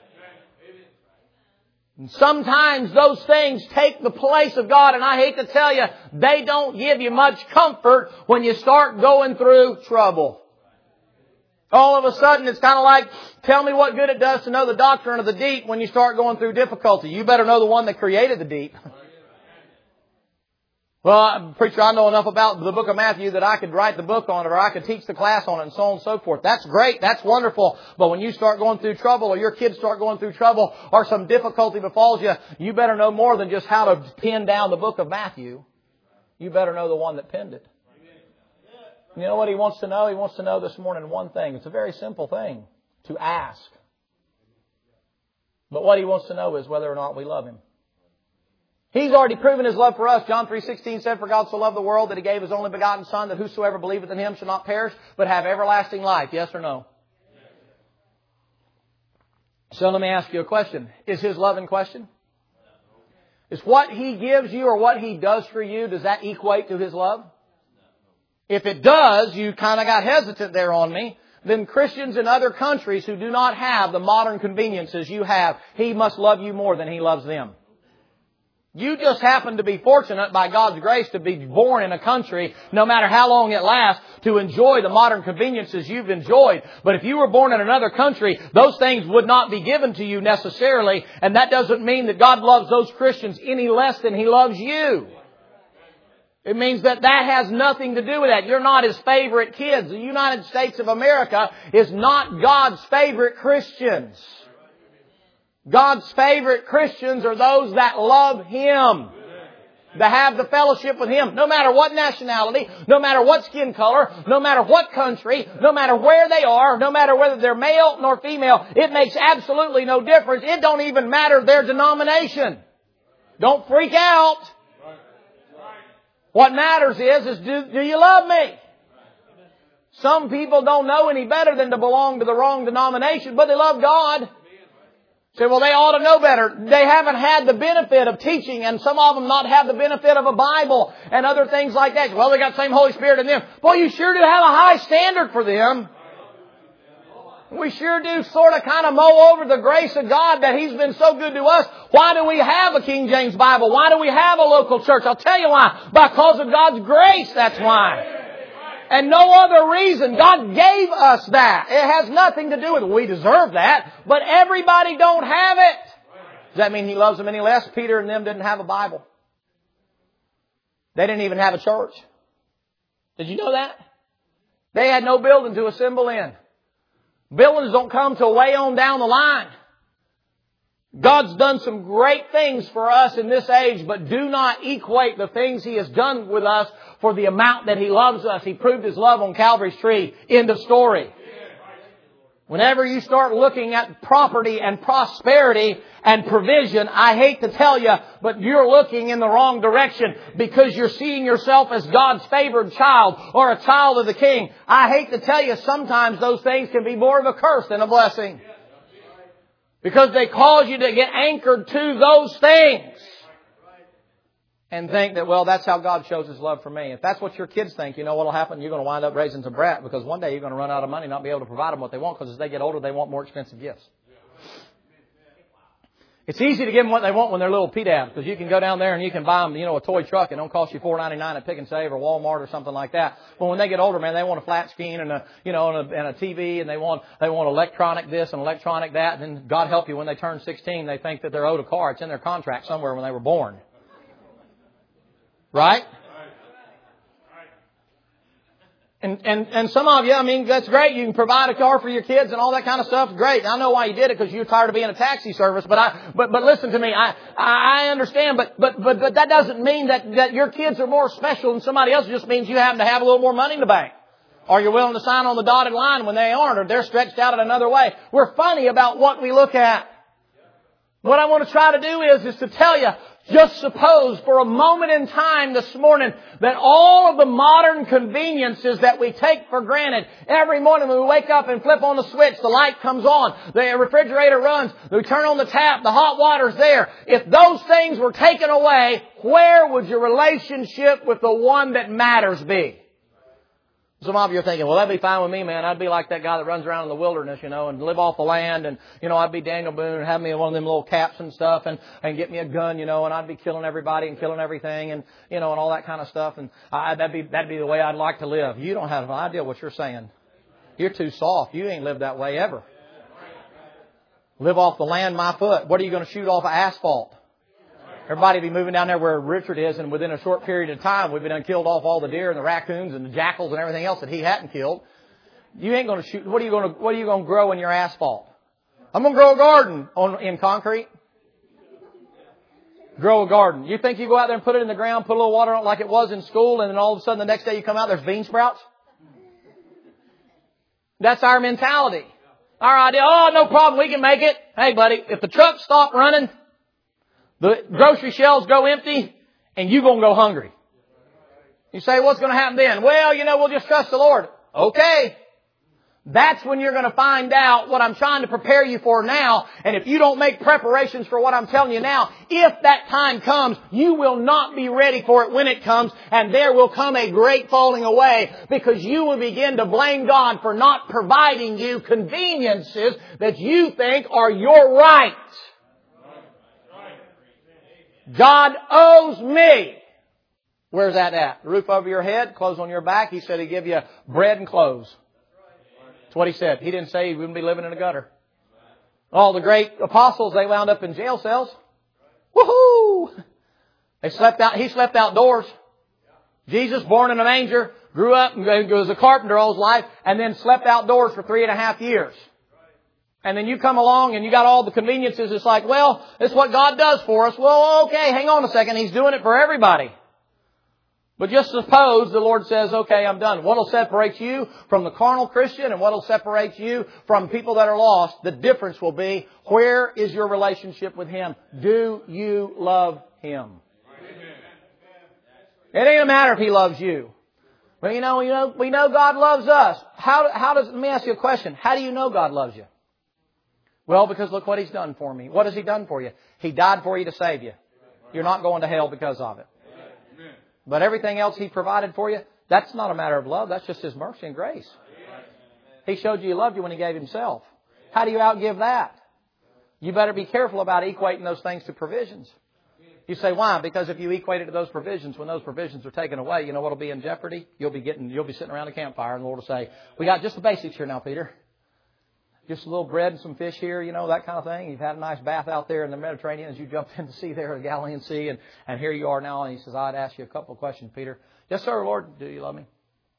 And sometimes those things take the place of God, and I hate to tell you, they don't give you much comfort when you start going through trouble. All of a sudden, it's kind of like, tell me what good it does to know the doctrine of the deep when you start going through difficulty. You better know the one that created the deep. Well, preacher, I know enough about the book of Matthew that I could write the book on it, or I could teach the class on it, and so on and so forth. That's great. That's wonderful. But when you start going through trouble, or your kids start going through trouble, or some difficulty befalls you, you better know more than just how to pin down the book of Matthew. You better know the one that penned it. You know what he wants to know? He wants to know this morning one thing. It's a very simple thing to ask. But what he wants to know is whether or not we love him. He's already proven his love for us. John three sixteen said, for God so loved the world that he gave his only begotten Son, that whosoever believeth in him shall not perish, but have everlasting life. Yes or no? So let me ask you a question. Is his love in question? Is what he gives you or what he does for you, does that equate to his love? If it does, you kind of got hesitant there on me, then Christians in other countries who do not have the modern conveniences you have, he must love you more than he loves them. You just happen to be fortunate by God's grace to be born in a country, no matter how long it lasts, to enjoy the modern conveniences you've enjoyed. But if you were born in another country, those things would not be given to you necessarily, and that doesn't mean that God loves those Christians any less than he loves you. It means that that has nothing to do with that. You're not his favorite kids. The United States of America is not God's favorite Christians. God's favorite Christians are those that love him, that have the fellowship with him, no matter what nationality, no matter what skin color, no matter what country, no matter where they are, no matter whether they're male nor female. It makes absolutely no difference. It don't even matter their denomination. Don't freak out. What matters is, is do, do you love me? Some people don't know any better than to belong to the wrong denomination, but they love God. Say, well, they ought to know better. They haven't had the benefit of teaching, and some of them not have the benefit of a Bible and other things like that. Well, they got the same Holy Spirit in them. Boy, you sure do have a high standard for them. We sure do sort of kind of mow over the grace of God that he's been so good to us. Why do we have a King James Bible? Why do we have a local church? I'll tell you why. Because of God's grace, that's why. And no other reason. God gave us that. It has nothing to do with we deserve that. But everybody don't have it. Does that mean he loves them any less? Peter and them didn't have a Bible. They didn't even have a church. Did you know that? They had no building to assemble in. Buildings don't come till way on down the line. God's done some great things for us in this age, but do not equate the things he has done with us for the amount that he loves us. He proved his love on Calvary's tree. End of story. Whenever you start looking at property and prosperity and provision, I hate to tell you, but you're looking in the wrong direction because you're seeing yourself as God's favored child or a child of the King. I hate to tell you, sometimes those things can be more of a curse than a blessing because they cause you to get anchored to those things and think that, well, that's how God shows his love for me. If that's what your kids think, you know what will happen? You're going to wind up raising some brat because one day you're going to run out of money and not be able to provide them what they want because as they get older, they want more expensive gifts. It's easy to give them what they want when they're little P-dabs because you can go down there and you can buy them, you know, a toy truck and it don't cost you four ninety-nine at Pick and Save or Walmart or something like that. But when they get older, man, they want a flat screen and a, you know, and a, and a T V and they want, they want electronic this and electronic that. And then God help you, when they turn sixteen, they think that they're owed a car. It's in their contract somewhere when they were born. Right? And, and, and some of you, I mean, that's great. You can provide a car for your kids and all that kind of stuff. Great. I know why you did it, because you're tired of being a taxi service. But I, but, but listen to me. I, I understand. But, but, but, but that doesn't mean that, that your kids are more special than somebody else. It just means you happen to have a little more money in the bank. Or you're willing to sign on the dotted line when they aren't, or they're stretched out in another way. We're funny about what we look at. What I want to try to do is, is to tell you, just suppose for a moment in time this morning that all of the modern conveniences that we take for granted, every morning when we wake up and flip on the switch, the light comes on, the refrigerator runs, we turn on the tap, the hot water's there. If those things were taken away, where would your relationship with the one that matters be? Some of you are thinking, well, that'd be fine with me, man. I'd be like that guy that runs around in the wilderness, you know, and live off the land. And, you know, I'd be Daniel Boone and have me one of them little caps and stuff and, and get me a gun, you know, and I'd be killing everybody and killing everything and, you know, and all that kind of stuff. And I, that'd be, that'd be the way I'd like to live. You don't have an idea what you're saying. You're too soft. You ain't lived that way ever. Live off the land, my foot. What are you going to shoot off of asphalt? Everybody be moving down there where Richard is, and within a short period of time, we've been done killed off all the deer and the raccoons and the jackals and everything else that he hadn't killed. You ain't going to shoot. What are you going to, what are you going to grow in your asphalt? I'm going to grow a garden on, in concrete. Grow a garden. You think you go out there and put it in the ground, put a little water on it like it was in school, and then all of a sudden the next day you come out, there's bean sprouts? That's our mentality. Our idea, oh, no problem, we can make it. Hey, buddy, if the trucks stop running, the grocery shelves go empty, and you're going to go hungry. You say, what's going to happen then? Well, you know, we'll just trust the Lord. Okay. That's when you're going to find out what I'm trying to prepare you for now. And if you don't make preparations for what I'm telling you now, if that time comes, you will not be ready for it when it comes. And there will come a great falling away, because you will begin to blame God for not providing you conveniences that you think are your right. God owes me. Where's that at? The roof over your head, clothes on your back. He said He'd give you bread and clothes. That's what He said. He didn't say you wouldn't be living in a gutter. All the great apostles, they wound up in jail cells. Woohoo! They slept out. He slept outdoors. Jesus, born in a manger, grew up and was a carpenter all his life, and then slept outdoors for three and a half years. And then you come along and you got all the conveniences. It's like, well, it's what God does for us. Well, okay, hang on a second. He's doing it for everybody. But just suppose the Lord says, okay, I'm done. What will separate you from the carnal Christian and what will separate you from people that are lost? The difference will be, where is your relationship with Him? Do you love Him? It ain't a matter if He loves you. Well, you know, you know, we know God loves us. How, how does, let me ask you a question. How do you know God loves you? Well, because look what He's done for me. What has He done for you? He died for you to save you. You're not going to hell because of it. But everything else He provided for you, that's not a matter of love. That's just His mercy and grace. He showed you He loved you when He gave Himself. How do you outgive that? You better be careful about equating those things to provisions. You say, why? Because if you equate it to those provisions, when those provisions are taken away, you know what will be in jeopardy? You'll be getting, you'll be sitting around a campfire and the Lord will say, we got just the basics here now, Peter. Just a little bread and some fish here, you know, that kind of thing. You've had a nice bath out there in the Mediterranean as you jumped in the sea there, the Galilean Sea, and, and here you are now. And He says, I'd ask you a couple of questions, Peter. Yes, sir, Lord. Do you love me?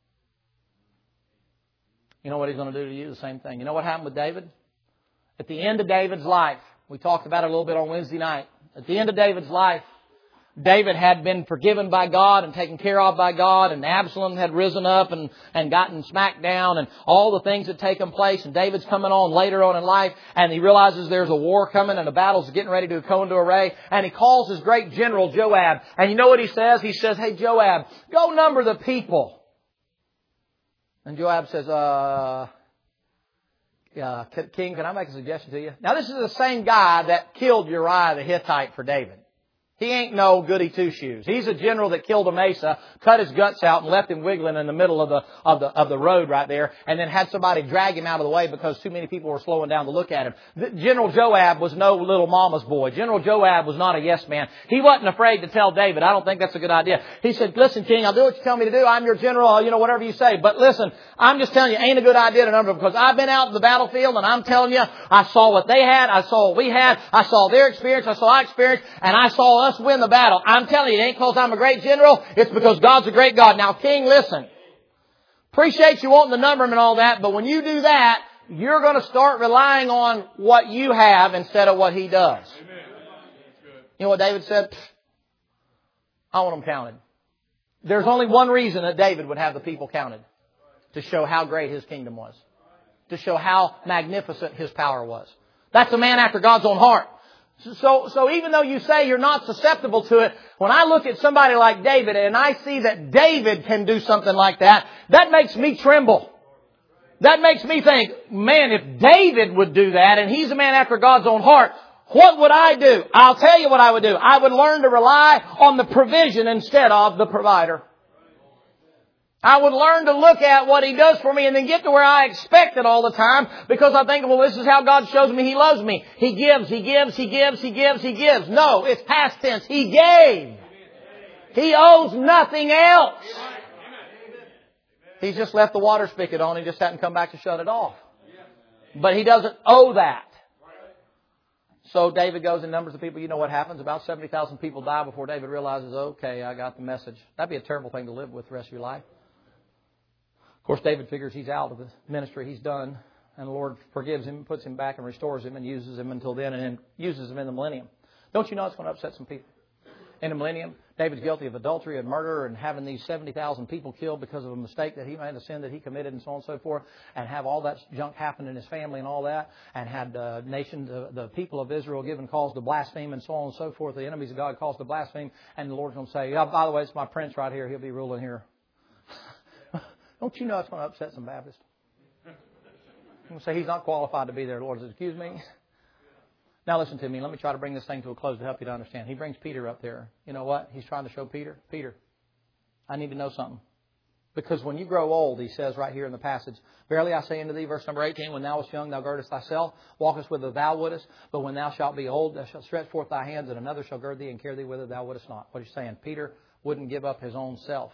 You know what He's going to do to you? The same thing. You know what happened with David? At the end of David's life, we talked about it a little bit on Wednesday night. At the end of David's life, David had been forgiven by God and taken care of by God, and Absalom had risen up and, and gotten smacked down, and all the things had taken place, and David's coming on later on in life, and he realizes there's a war coming and the battle's getting ready to go into array, and he calls his great general Joab, and you know what he says? He says, hey Joab, go number the people. And Joab says, uh, uh, King, can I make a suggestion to you? Now this is the same guy that killed Uriah the Hittite for David. He ain't no goody two-shoes. He's a general that killed Amasa, cut his guts out, and left him wiggling in the middle of the of the of the road right there, and then had somebody drag him out of the way because too many people were slowing down to look at him. General Joab was no little mama's boy. General Joab was not a yes man. He wasn't afraid to tell David, I don't think that's a good idea. He said, listen, King, I'll do what you tell me to do. I'm your general, you know, whatever you say. But listen, I'm just telling you, ain't a good idea to number them, because I've been out in the battlefield, and I'm telling you, I saw what they had, I saw what we had, I saw their experience, I saw our experience, and I saw us win the battle. I'm telling you, it ain't because I'm a great general. It's because God's a great God. Now, King, listen. Appreciate you wanting the number and all that, but when you do that, you're going to start relying on what you have instead of what He does. Amen. You know what David said? I want them counted. There's only one reason that David would have the people counted. To show how great his kingdom was. To show how magnificent his power was. That's a man after God's own heart. So, so even though you say you're not susceptible to it, when I look at somebody like David and I see that David can do something like that, that makes me tremble. That makes me think, man, if David would do that and he's a man after God's own heart, what would I do? I'll tell you what I would do. I would learn to rely on the provision instead of the provider. I would learn to look at what He does for me and then get to where I expect it all the time because I think, well, this is how God shows me He loves me. He gives, He gives, He gives, He gives, He gives. No, it's past tense. He gave. He owes nothing else. He's just left the water spigot on. He just hadn't come back to shut it off. But He doesn't owe that. So David goes and numbers the people. You know what happens? About seventy thousand people die before David realizes, okay, I got the message. That'd be a terrible thing to live with the rest of your life. Of course, David figures he's out of the ministry he's done. And the Lord forgives him, puts him back and restores him and uses him until then and then uses him in the millennium. Don't you know it's going to upset some people? In the millennium, David's guilty of adultery and murder and having these seventy thousand people killed because of a mistake that he made, a sin that he committed and so on and so forth, and have all that junk happen in his family and all that, and had the nation, the, the people of Israel given cause to blaspheme and so on and so forth, the enemies of God cause to blaspheme, and the Lord's going to say, oh, by the way, it's my prince right here, he'll be ruling here. Don't you know it's going to upset some Baptists? You'll say he's not qualified to be there. The Lord says, excuse me? Now listen to me. Let me try to bring this thing to a close to help you to understand. He brings Peter up there. You know what? He's trying to show Peter, Peter, I need to know something. Because when you grow old, he says right here in the passage, verily I say unto thee, verse number eighteen, when thou wast young, thou girdest thyself, walkest whither thou wouldest, but when thou shalt be old, thou shalt stretch forth thy hands, and another shall gird thee and carry thee whither thou wouldest not. What he's saying, Peter wouldn't give up his own self.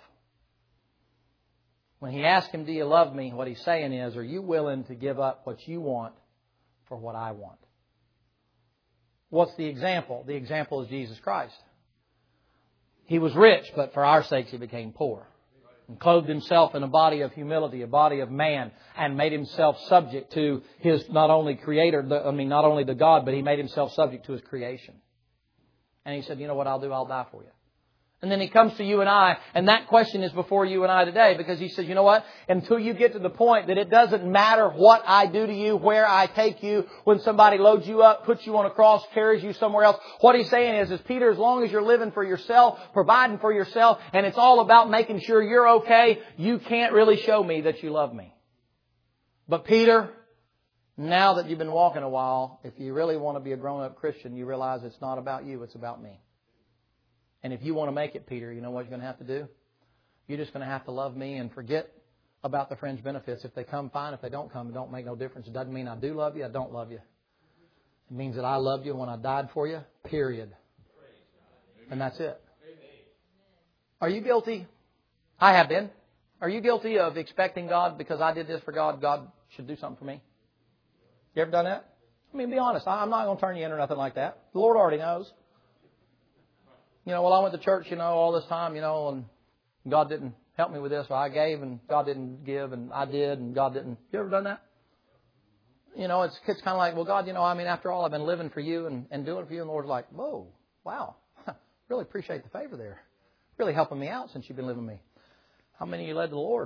When he asked him, do you love me? What he's saying is, are you willing to give up what you want for what I want? What's the example? The example is Jesus Christ. He was rich, but for our sakes he became poor. And clothed himself in a body of humility, a body of man, and made himself subject to his not only creator, I mean not only the God, but he made himself subject to his creation. And he said, you know what I'll do? I'll die for you. And then he comes to you and I, and that question is before you and I today, because he says, you know what? Until you get to the point that it doesn't matter what I do to you, where I take you, when somebody loads you up, puts you on a cross, carries you somewhere else. What he's saying is, is Peter, as long as you're living for yourself, providing for yourself, and it's all about making sure you're okay, you can't really show me that you love me. But Peter, now that you've been walking a while, if you really want to be a grown-up Christian, you realize it's not about you, it's about me. And if you want to make it, Peter, you know what you're going to have to do? You're just going to have to love me and forget about the fringe benefits. If they come, fine. If they don't come, it don't make no difference. It doesn't mean I do love you, I don't love you. It means that I loved you when I died for you, period. And that's it. Are you guilty? I have been. Are you guilty of expecting God, because I did this for God, God should do something for me? You ever done that? I mean, be honest. I'm not going to turn you in or nothing like that. The Lord already knows. You know, well, I went to church, you know, all this time, you know, and God didn't help me with this. Or I gave and God didn't give, and I did and God didn't. You ever done that? You know, it's it's kind of like, well, God, you know, I mean, after all, I've been living for you and, and doing for you. And the Lord's like, whoa, wow, really appreciate the favor there. Really helping me out since you've been living with me. How many of you led to the Lord?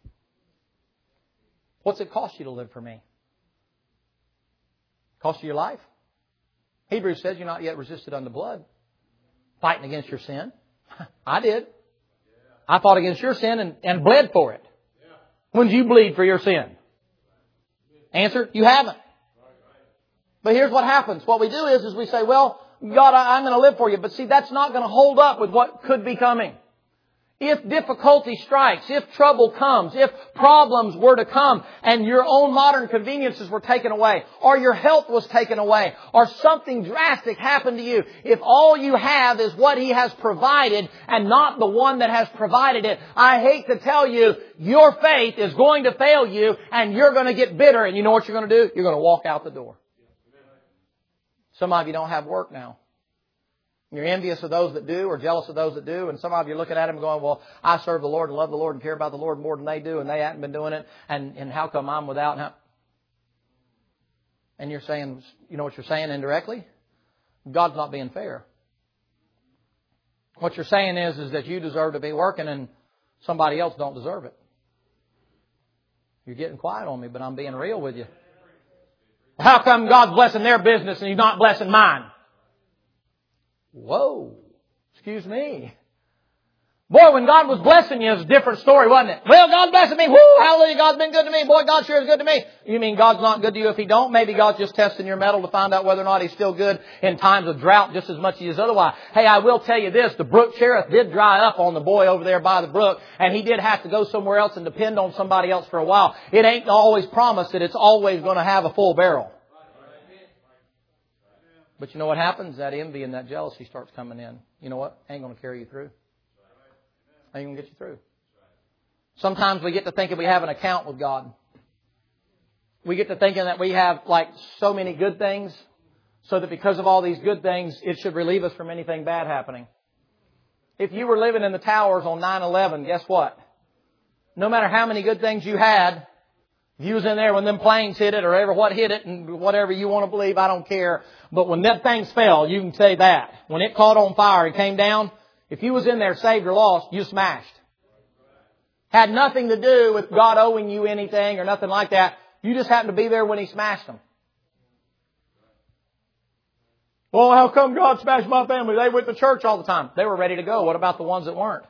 What's it cost you to live for me? Cost you your life? Hebrews says you're not yet resisted unto blood. Fighting against your sin. I did. I fought against your sin and, and bled for it. When did you bleed for your sin? Answer, you haven't. But here's what happens. What we do is, is we say, well, God, I, I'm going to live for you. But see, that's not going to hold up with what could be coming. If difficulty strikes, if trouble comes, if problems were to come and your own modern conveniences were taken away, or your health was taken away, or something drastic happened to you, if all you have is what He has provided and not the one that has provided it, I hate to tell you, your faith is going to fail you and you're going to get bitter. And you know what you're going to do? You're going to walk out the door. Some of you don't have work now. You're envious of those that do or jealous of those that do. And some of you are looking at them going, well, I serve the Lord and love the Lord and care about the Lord more than they do, and they haven't been doing it. And, and how come I'm without? And, how... and you're saying, you know what you're saying indirectly? God's not being fair. What you're saying is, is that you deserve to be working and somebody else don't deserve it. You're getting quiet on me, but I'm being real with you. How come God's blessing their business and He's not blessing mine? Whoa. Excuse me. Boy, when God was blessing you, it was a different story, wasn't it? Well, God's blessing me. Woo! Hallelujah. God's been good to me. Boy, God sure is good to me. You mean God's not good to you if He don't? Maybe God's just testing your mettle to find out whether or not He's still good in times of drought just as much as He is otherwise. Hey, I will tell you this. The brook Cherith did dry up on the boy over there by the brook, and he did have to go somewhere else and depend on somebody else for a while. It ain't always promised that it's always going to have a full barrel. But you know what happens? That envy and that jealousy starts coming in. You know what? Ain't going to carry you through. Ain't going to get you through. Sometimes we get to thinking we have an account with God. We get to thinking that we have like so many good things, so that because of all these good things, it should relieve us from anything bad happening. If you were living in the towers on nine eleven, guess what? No matter how many good things you had, if you was in there when them planes hit it or ever what hit it and whatever you want to believe, I don't care. But when them things fell, you can say that. When it caught on fire and came down, if you was in there saved or lost, you smashed. Had nothing to do with God owing you anything or nothing like that. You just happened to be there when He smashed them. Well, how come God smashed my family? They went to church all the time. They were ready to go. What about the ones that weren't?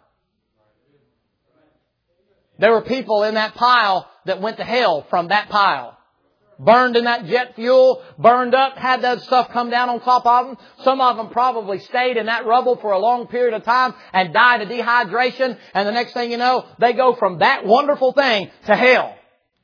There were people in that pile that went to hell from that pile. Burned in that jet fuel, burned up, had that stuff come down on top of them. Some of them probably stayed in that rubble for a long period of time and died of dehydration. And the next thing you know, they go from that wonderful thing to hell.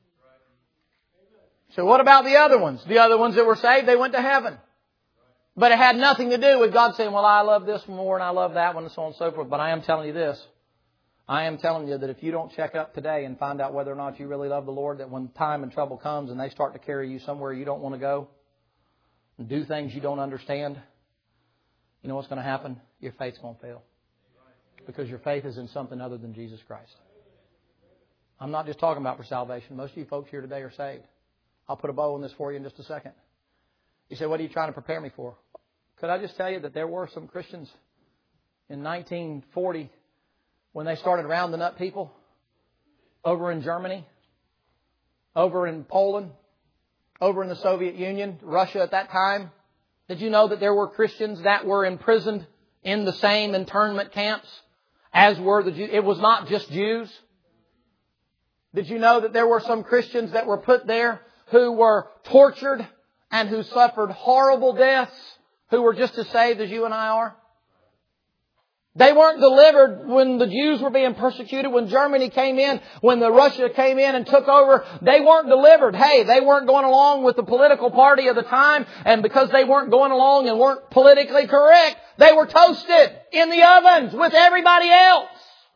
So what about the other ones? The other ones that were saved, they went to heaven. But it had nothing to do with God saying, well, I love this one more and I love that one and so on and so forth. But I am telling you this. I am telling you that if you don't check up today and find out whether or not you really love the Lord, that when time and trouble comes and they start to carry you somewhere you don't want to go and do things you don't understand, you know what's going to happen? Your faith's going to fail. Because your faith is in something other than Jesus Christ. I'm not just talking about for salvation. Most of you folks here today are saved. I'll put a bow on this for you in just a second. You say, what are you trying to prepare me for? Could I just tell you that there were some Christians in nineteen forty when they started rounding up people over in Germany, over in Poland, over in the Soviet Union, Russia at that time? Did you know that there were Christians that were imprisoned in the same internment camps as were the Jews? It was not just Jews. Did you know that there were some Christians that were put there who were tortured and who suffered horrible deaths, who were just as saved as you and I are? They weren't delivered when the Jews were being persecuted, when Germany came in, when the Russia came in and took over. They weren't delivered. Hey, they weren't going along with the political party of the time, and because they weren't going along and weren't politically correct, they were toasted in the ovens with everybody else.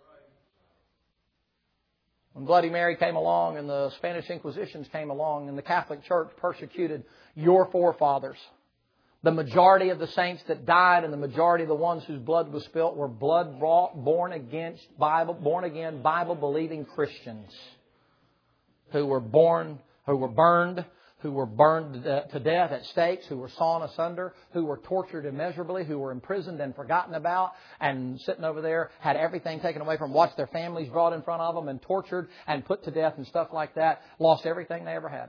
When Bloody Mary came along and the Spanish Inquisitions came along and the Catholic Church persecuted your forefathers, the majority of the saints that died and the majority of the ones whose blood was spilt were blood brought, born against Bible, born again Bible believing Christians who were born, who were burned, who were burned to death at stakes, who were sawn asunder, who were tortured immeasurably, who were imprisoned and forgotten about and sitting over there, had everything taken away from them, watched their families brought in front of them and tortured and put to death and stuff like that, lost everything they ever had.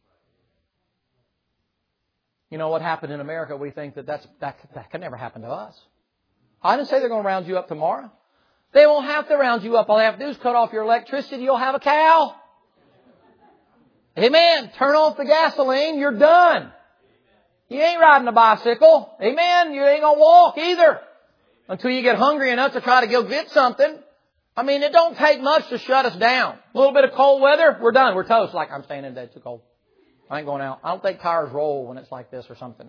You know what happened in America? We think that that's, that, that can never happen to us. I didn't say they're going to round you up tomorrow. They won't have to round you up. All they have to do is cut off your electricity. You'll have a cow. Amen. Turn off the gasoline. You're done. You ain't riding a bicycle. Amen. You ain't going to walk either until you get hungry enough to try to go get something. I mean, it don't take much to shut us down. A little bit of cold weather, we're done. We're toast. Like, I'm staying in today. It's too cold. I ain't going out. I don't think tires roll when it's like this or something.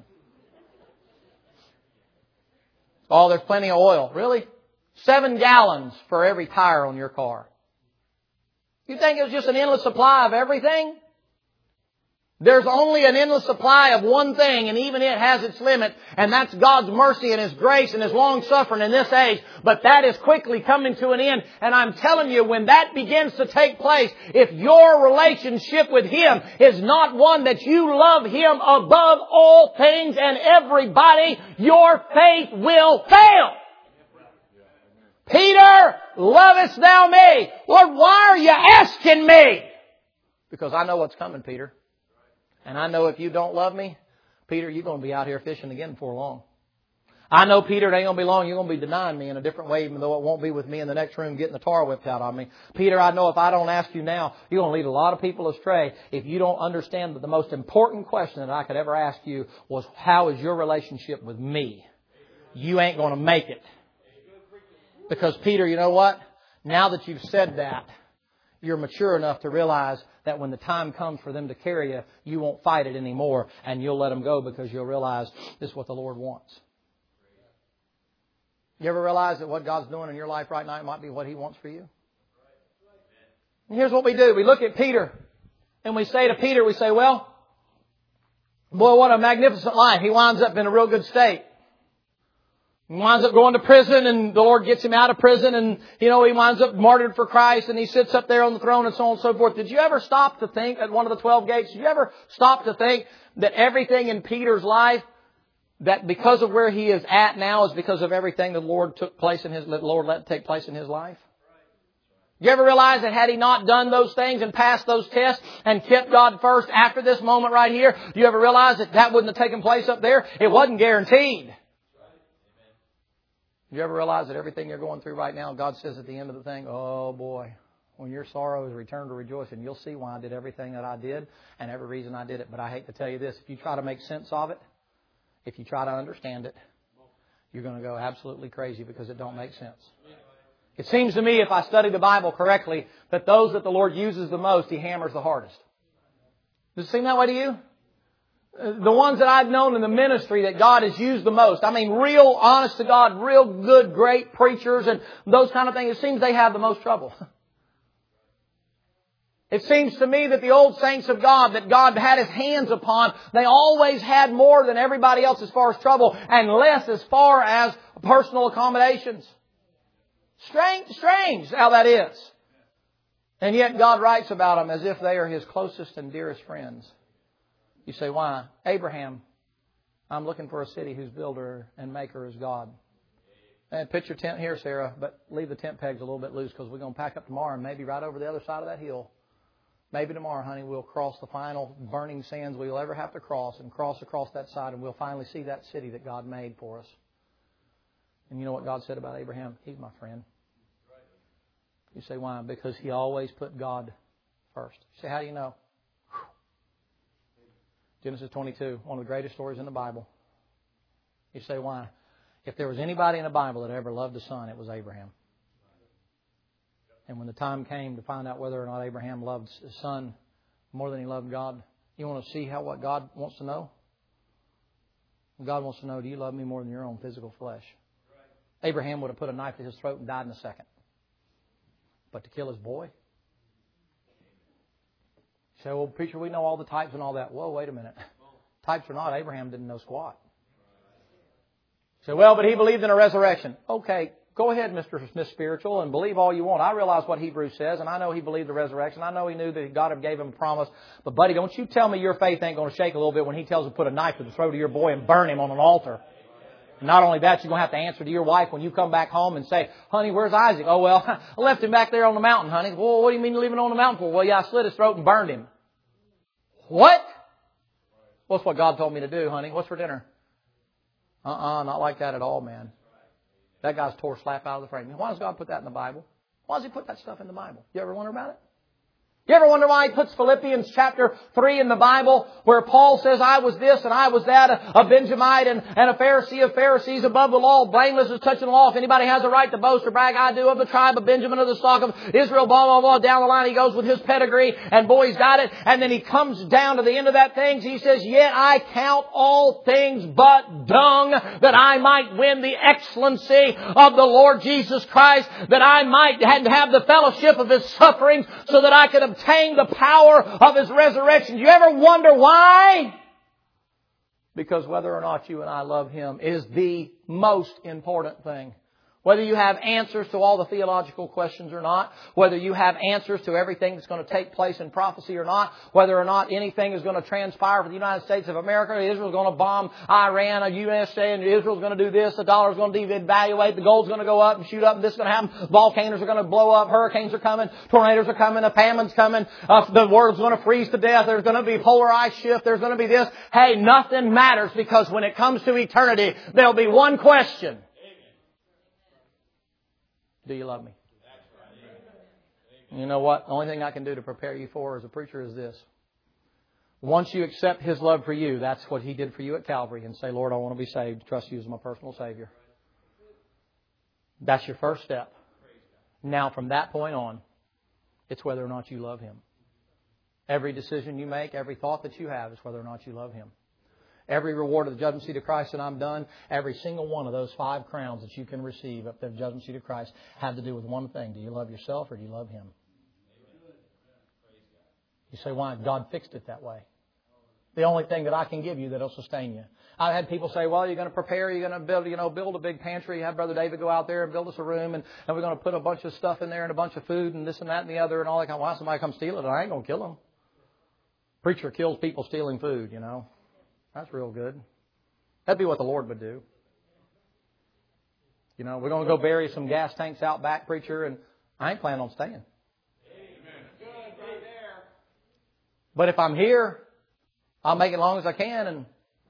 Oh, there's plenty of oil. Really? Seven gallons for every tire on your car. You think it was just an endless supply of everything? There's only an endless supply of one thing, and even it has its limit, and that's God's mercy and His grace and His long-suffering in this age. But that is quickly coming to an end. And I'm telling you, when that begins to take place, if your relationship with Him is not one that you love Him above all things and everybody, your faith will fail. Peter, lovest thou me? Lord, why are you asking me? Because I know what's coming, Peter. And I know if you don't love me, Peter, you're going to be out here fishing again before long. I know, Peter, it ain't going to be long. You're going to be denying me in a different way, even though it won't be with me in the next room getting the tar whipped out on me. Peter, I know if I don't ask you now, you're going to lead a lot of people astray if you don't understand that the most important question that I could ever ask you was, how is your relationship with me? You ain't going to make it. Because, Peter, you know what? Now that you've said that, you're mature enough to realize that when the time comes for them to carry you, you won't fight it anymore, and you'll let them go because you'll realize this is what the Lord wants. You ever realize that what God's doing in your life right now might be what He wants for you? And here's what we do. We look at Peter, and we say to Peter, we say, well, boy, what a magnificent life. He winds up in a real good state. He winds up going to prison, and the Lord gets him out of prison, and, you know, he winds up martyred for Christ, and he sits up there on the throne and so on and so forth. Did you ever stop to think at one of the twelve gates, did you ever stop to think that everything in Peter's life, that because of where he is at now, is because of everything the Lord took place in his, the Lord let take place in his life? You ever realize that had he not done those things and passed those tests and kept God first after this moment right here, do you ever realize that that wouldn't have taken place up there? It wasn't guaranteed. You ever realize that everything you're going through right now, God says at the end of the thing, oh boy, when your sorrow is returned to rejoicing, you'll see why I did everything that I did and every reason I did it. But I hate to tell you this, if you try to make sense of it, if you try to understand it, you're going to go absolutely crazy because it don't make sense. It seems to me, if I study the Bible correctly, that those that the Lord uses the most, He hammers the hardest. Does it seem that way to you? The ones that I've known in the ministry that God has used the most. I mean, real, honest to God, real good, great preachers and those kind of things. It seems they have the most trouble. It seems to me that the old saints of God that God had His hands upon, they always had more than everybody else as far as trouble and less as far as personal accommodations. Strange, strange how that is. And yet God writes about them as if they are His closest and dearest friends. You say, why? Abraham, I'm looking for a city whose builder and maker is God. And pitch your tent here, Sarah, but leave the tent pegs a little bit loose because we're going to pack up tomorrow and maybe right over the other side of that hill. Maybe tomorrow, honey, we'll cross the final burning sands we'll ever have to cross and cross across that side and we'll finally see that city that God made for us. And you know what God said about Abraham? He's my friend. You say, why? Because he always put God first. You say, how do you know? Genesis twenty-two, one of the greatest stories in the Bible. You say, why? If there was anybody in the Bible that ever loved the Son, it was Abraham. And when the time came to find out whether or not Abraham loved his son more than he loved God, you want to see how what God wants to know? God wants to know, do you love me more than your own physical flesh? Abraham would have put a knife to his throat and died in a second. But to kill his boy? You say, well, preacher, we know all the types and all that. Whoa, wait a minute. Types or not, Abraham didn't know squat. You say, well, but he believed in a resurrection. Okay, go ahead, Mister Miss Spiritual, and believe all you want. I realize what Hebrews says, and I know he believed the resurrection. I know he knew that God had gave him a promise. But, buddy, don't you tell me your faith ain't going to shake a little bit when he tells you to put a knife to the throat of your boy and burn him on an altar. And not only that, you're going to have to answer to your wife when you come back home and say, honey, where's Isaac? Oh, well, I left him back there on the mountain, honey. Well, what do you mean leaving him on the mountain for? Well, yeah, I slit his throat and burned him. What? What's what God told me to do, honey? What's for dinner? Uh-uh, not like that at all, man. That guy's tore slap out of the frame. Why does God put that in the Bible? Why does He put that stuff in the Bible? You ever wonder about it? You ever wonder why He puts Philippians chapter three in the Bible where Paul says, I was this and I was that, a, a Benjamite and, and a Pharisee of Pharisees above the law, blameless as touching the law. If anybody has a right to boast or brag, I do, of the tribe of Benjamin, of the stock of Israel, blah, blah, blah. Down the line he goes with his pedigree and boy, he's got it. And then he comes down to the end of that thing. He says, yet I count all things but dung that I might win the excellency of the Lord Jesus Christ, that I might have the fellowship of His sufferings so that I could obtain the power of His resurrection. Do you ever wonder why? Because whether or not you and I love Him is the most important thing. Whether you have answers to all the theological questions or not, whether you have answers to everything that's going to take place in prophecy or not, whether or not anything is going to transpire for the United States of America, Israel's going to bomb Iran, the U S A, and Israel's going to do this, the dollar's going to devaluate, the gold's going to go up and shoot up, and this is going to happen, volcanoes are going to blow up, hurricanes are coming, tornadoes are coming, a famine's coming, uh, the world's going to freeze to death, there's going to be polar ice shift, there's going to be this. Hey, nothing matters, because when it comes to eternity, there'll be one question. Do you love me? You know what? The only thing I can do to prepare you for as a preacher is this. Once you accept His love for you, that's what He did for you at Calvary, and say, Lord, I want to be saved, trust you as my personal Savior. That's your first step. Now, from that point on, it's whether or not you love Him. Every decision you make, every thought that you have is whether or not you love Him. Every reward of the judgment seat of Christ that I'm done, every single one of those five crowns that you can receive up there at the judgment seat of Christ have to do with one thing. Do you love yourself or do you love Him? You say, why? God fixed it that way. The only thing that I can give you that will sustain you. I've had people say, well, you're going to prepare, you're going to build, you know, build a big pantry. You have Brother David go out there and build us a room, and, and we're going to put a bunch of stuff in there and a bunch of food and this and that and the other and all that kind of. Why somebody come steal it? I ain't going to kill them. Preacher kills people stealing food, you know. That's real good. That'd be what the Lord would do. You know, we're going to go bury some gas tanks out back, preacher, and I ain't planning on staying. But if I'm here, I'll make it as long as I can, and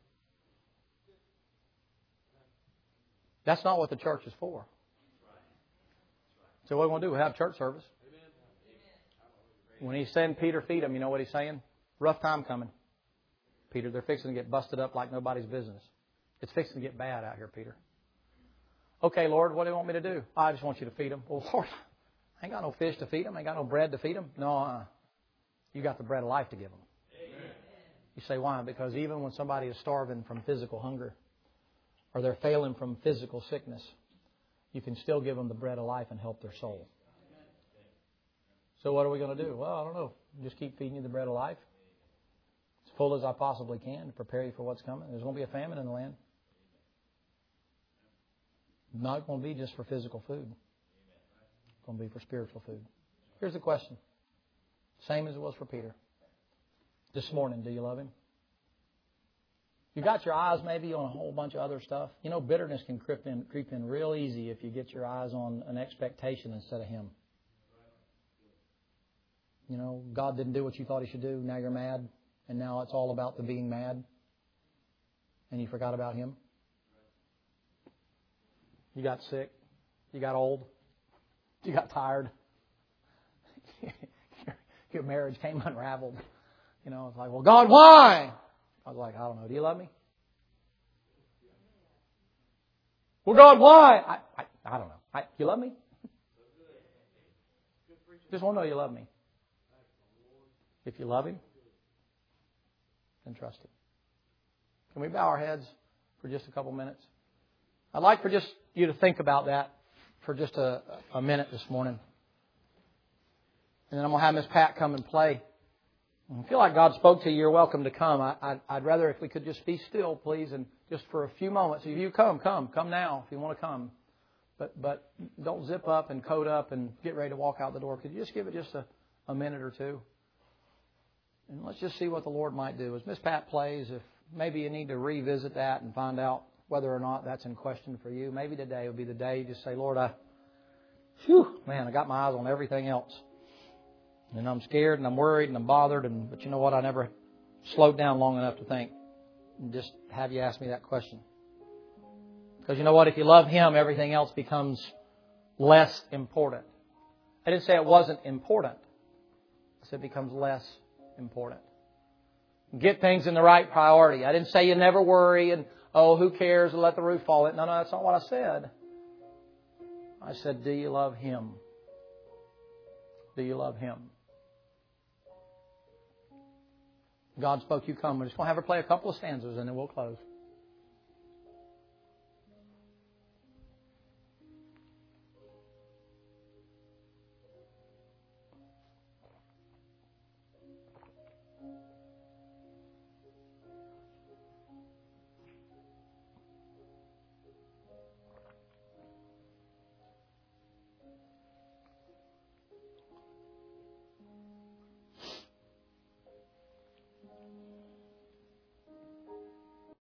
that's not what the church is for. So what do we want to do? We have church service. When He said Peter, feed them, you know what He's saying? Rough time coming. Peter, they're fixing to get busted up like nobody's business. It's fixing to get bad out here, Peter. Okay, Lord, what do you want me to do? I just want you to feed them. Well, Lord, I ain't got no fish to feed them. I ain't got no bread to feed them. No, uh, you got the bread of life to give them. Amen. You say, why? Because even when somebody is starving from physical hunger or they're failing from physical sickness, you can still give them the bread of life and help their soul. So what are we going to do? Well, I don't know. Just keep feeding you the bread of life. Full as I possibly can to prepare you for what's coming. There's going to be a famine in the land. Not going to be just for physical food. It's going to be for spiritual food. Here's the question. Same as it was for Peter. This morning, do you love Him? You got your eyes maybe on a whole bunch of other stuff. You know, bitterness can creep in, creep in real easy if you get your eyes on an expectation instead of Him. You know, God didn't do what you thought He should do. Now you're mad. And now it's all about the being mad. And you forgot about Him. You got sick. You got old. You got tired. Your marriage came unraveled. You know, it's like, well, God, why? I was like, I don't know. Do you love me? Well, God, why? I, I, I don't know. I, you love me? Just want to know you love me. If you love Him, and trust Him. Can we bow our heads for just a couple minutes? I'd like for just you to think about that for just a, a minute this morning. And then I'm going to have Miss Pat come and play. If you feel like God spoke to you, you're welcome to come. I, I'd, I'd rather if we could just be still, please, and just for a few moments. If you come, come. Come now if you want to come. But but don't zip up and coat up and get ready to walk out the door. Could you just give it just a, a minute or two? And let's just see what the Lord might do. As Miss Pat plays, if maybe you need to revisit that and find out whether or not that's in question for you, maybe today will be the day you just say, Lord, I, whew, man, I got my eyes on everything else. And I'm scared and I'm worried and I'm bothered. And but you know what? I never slowed down long enough to think and just have you ask me that question. Because you know what? If you love Him, everything else becomes less important. I didn't say it wasn't important. I said it becomes less important. Get things in the right priority. I didn't say you never worry and, oh, who cares, and let the roof fall. No, no, that's not what I said. I said, do you love Him? Do you love Him? God spoke, you come. We're just going to have her play a couple of stanzas and then we'll close.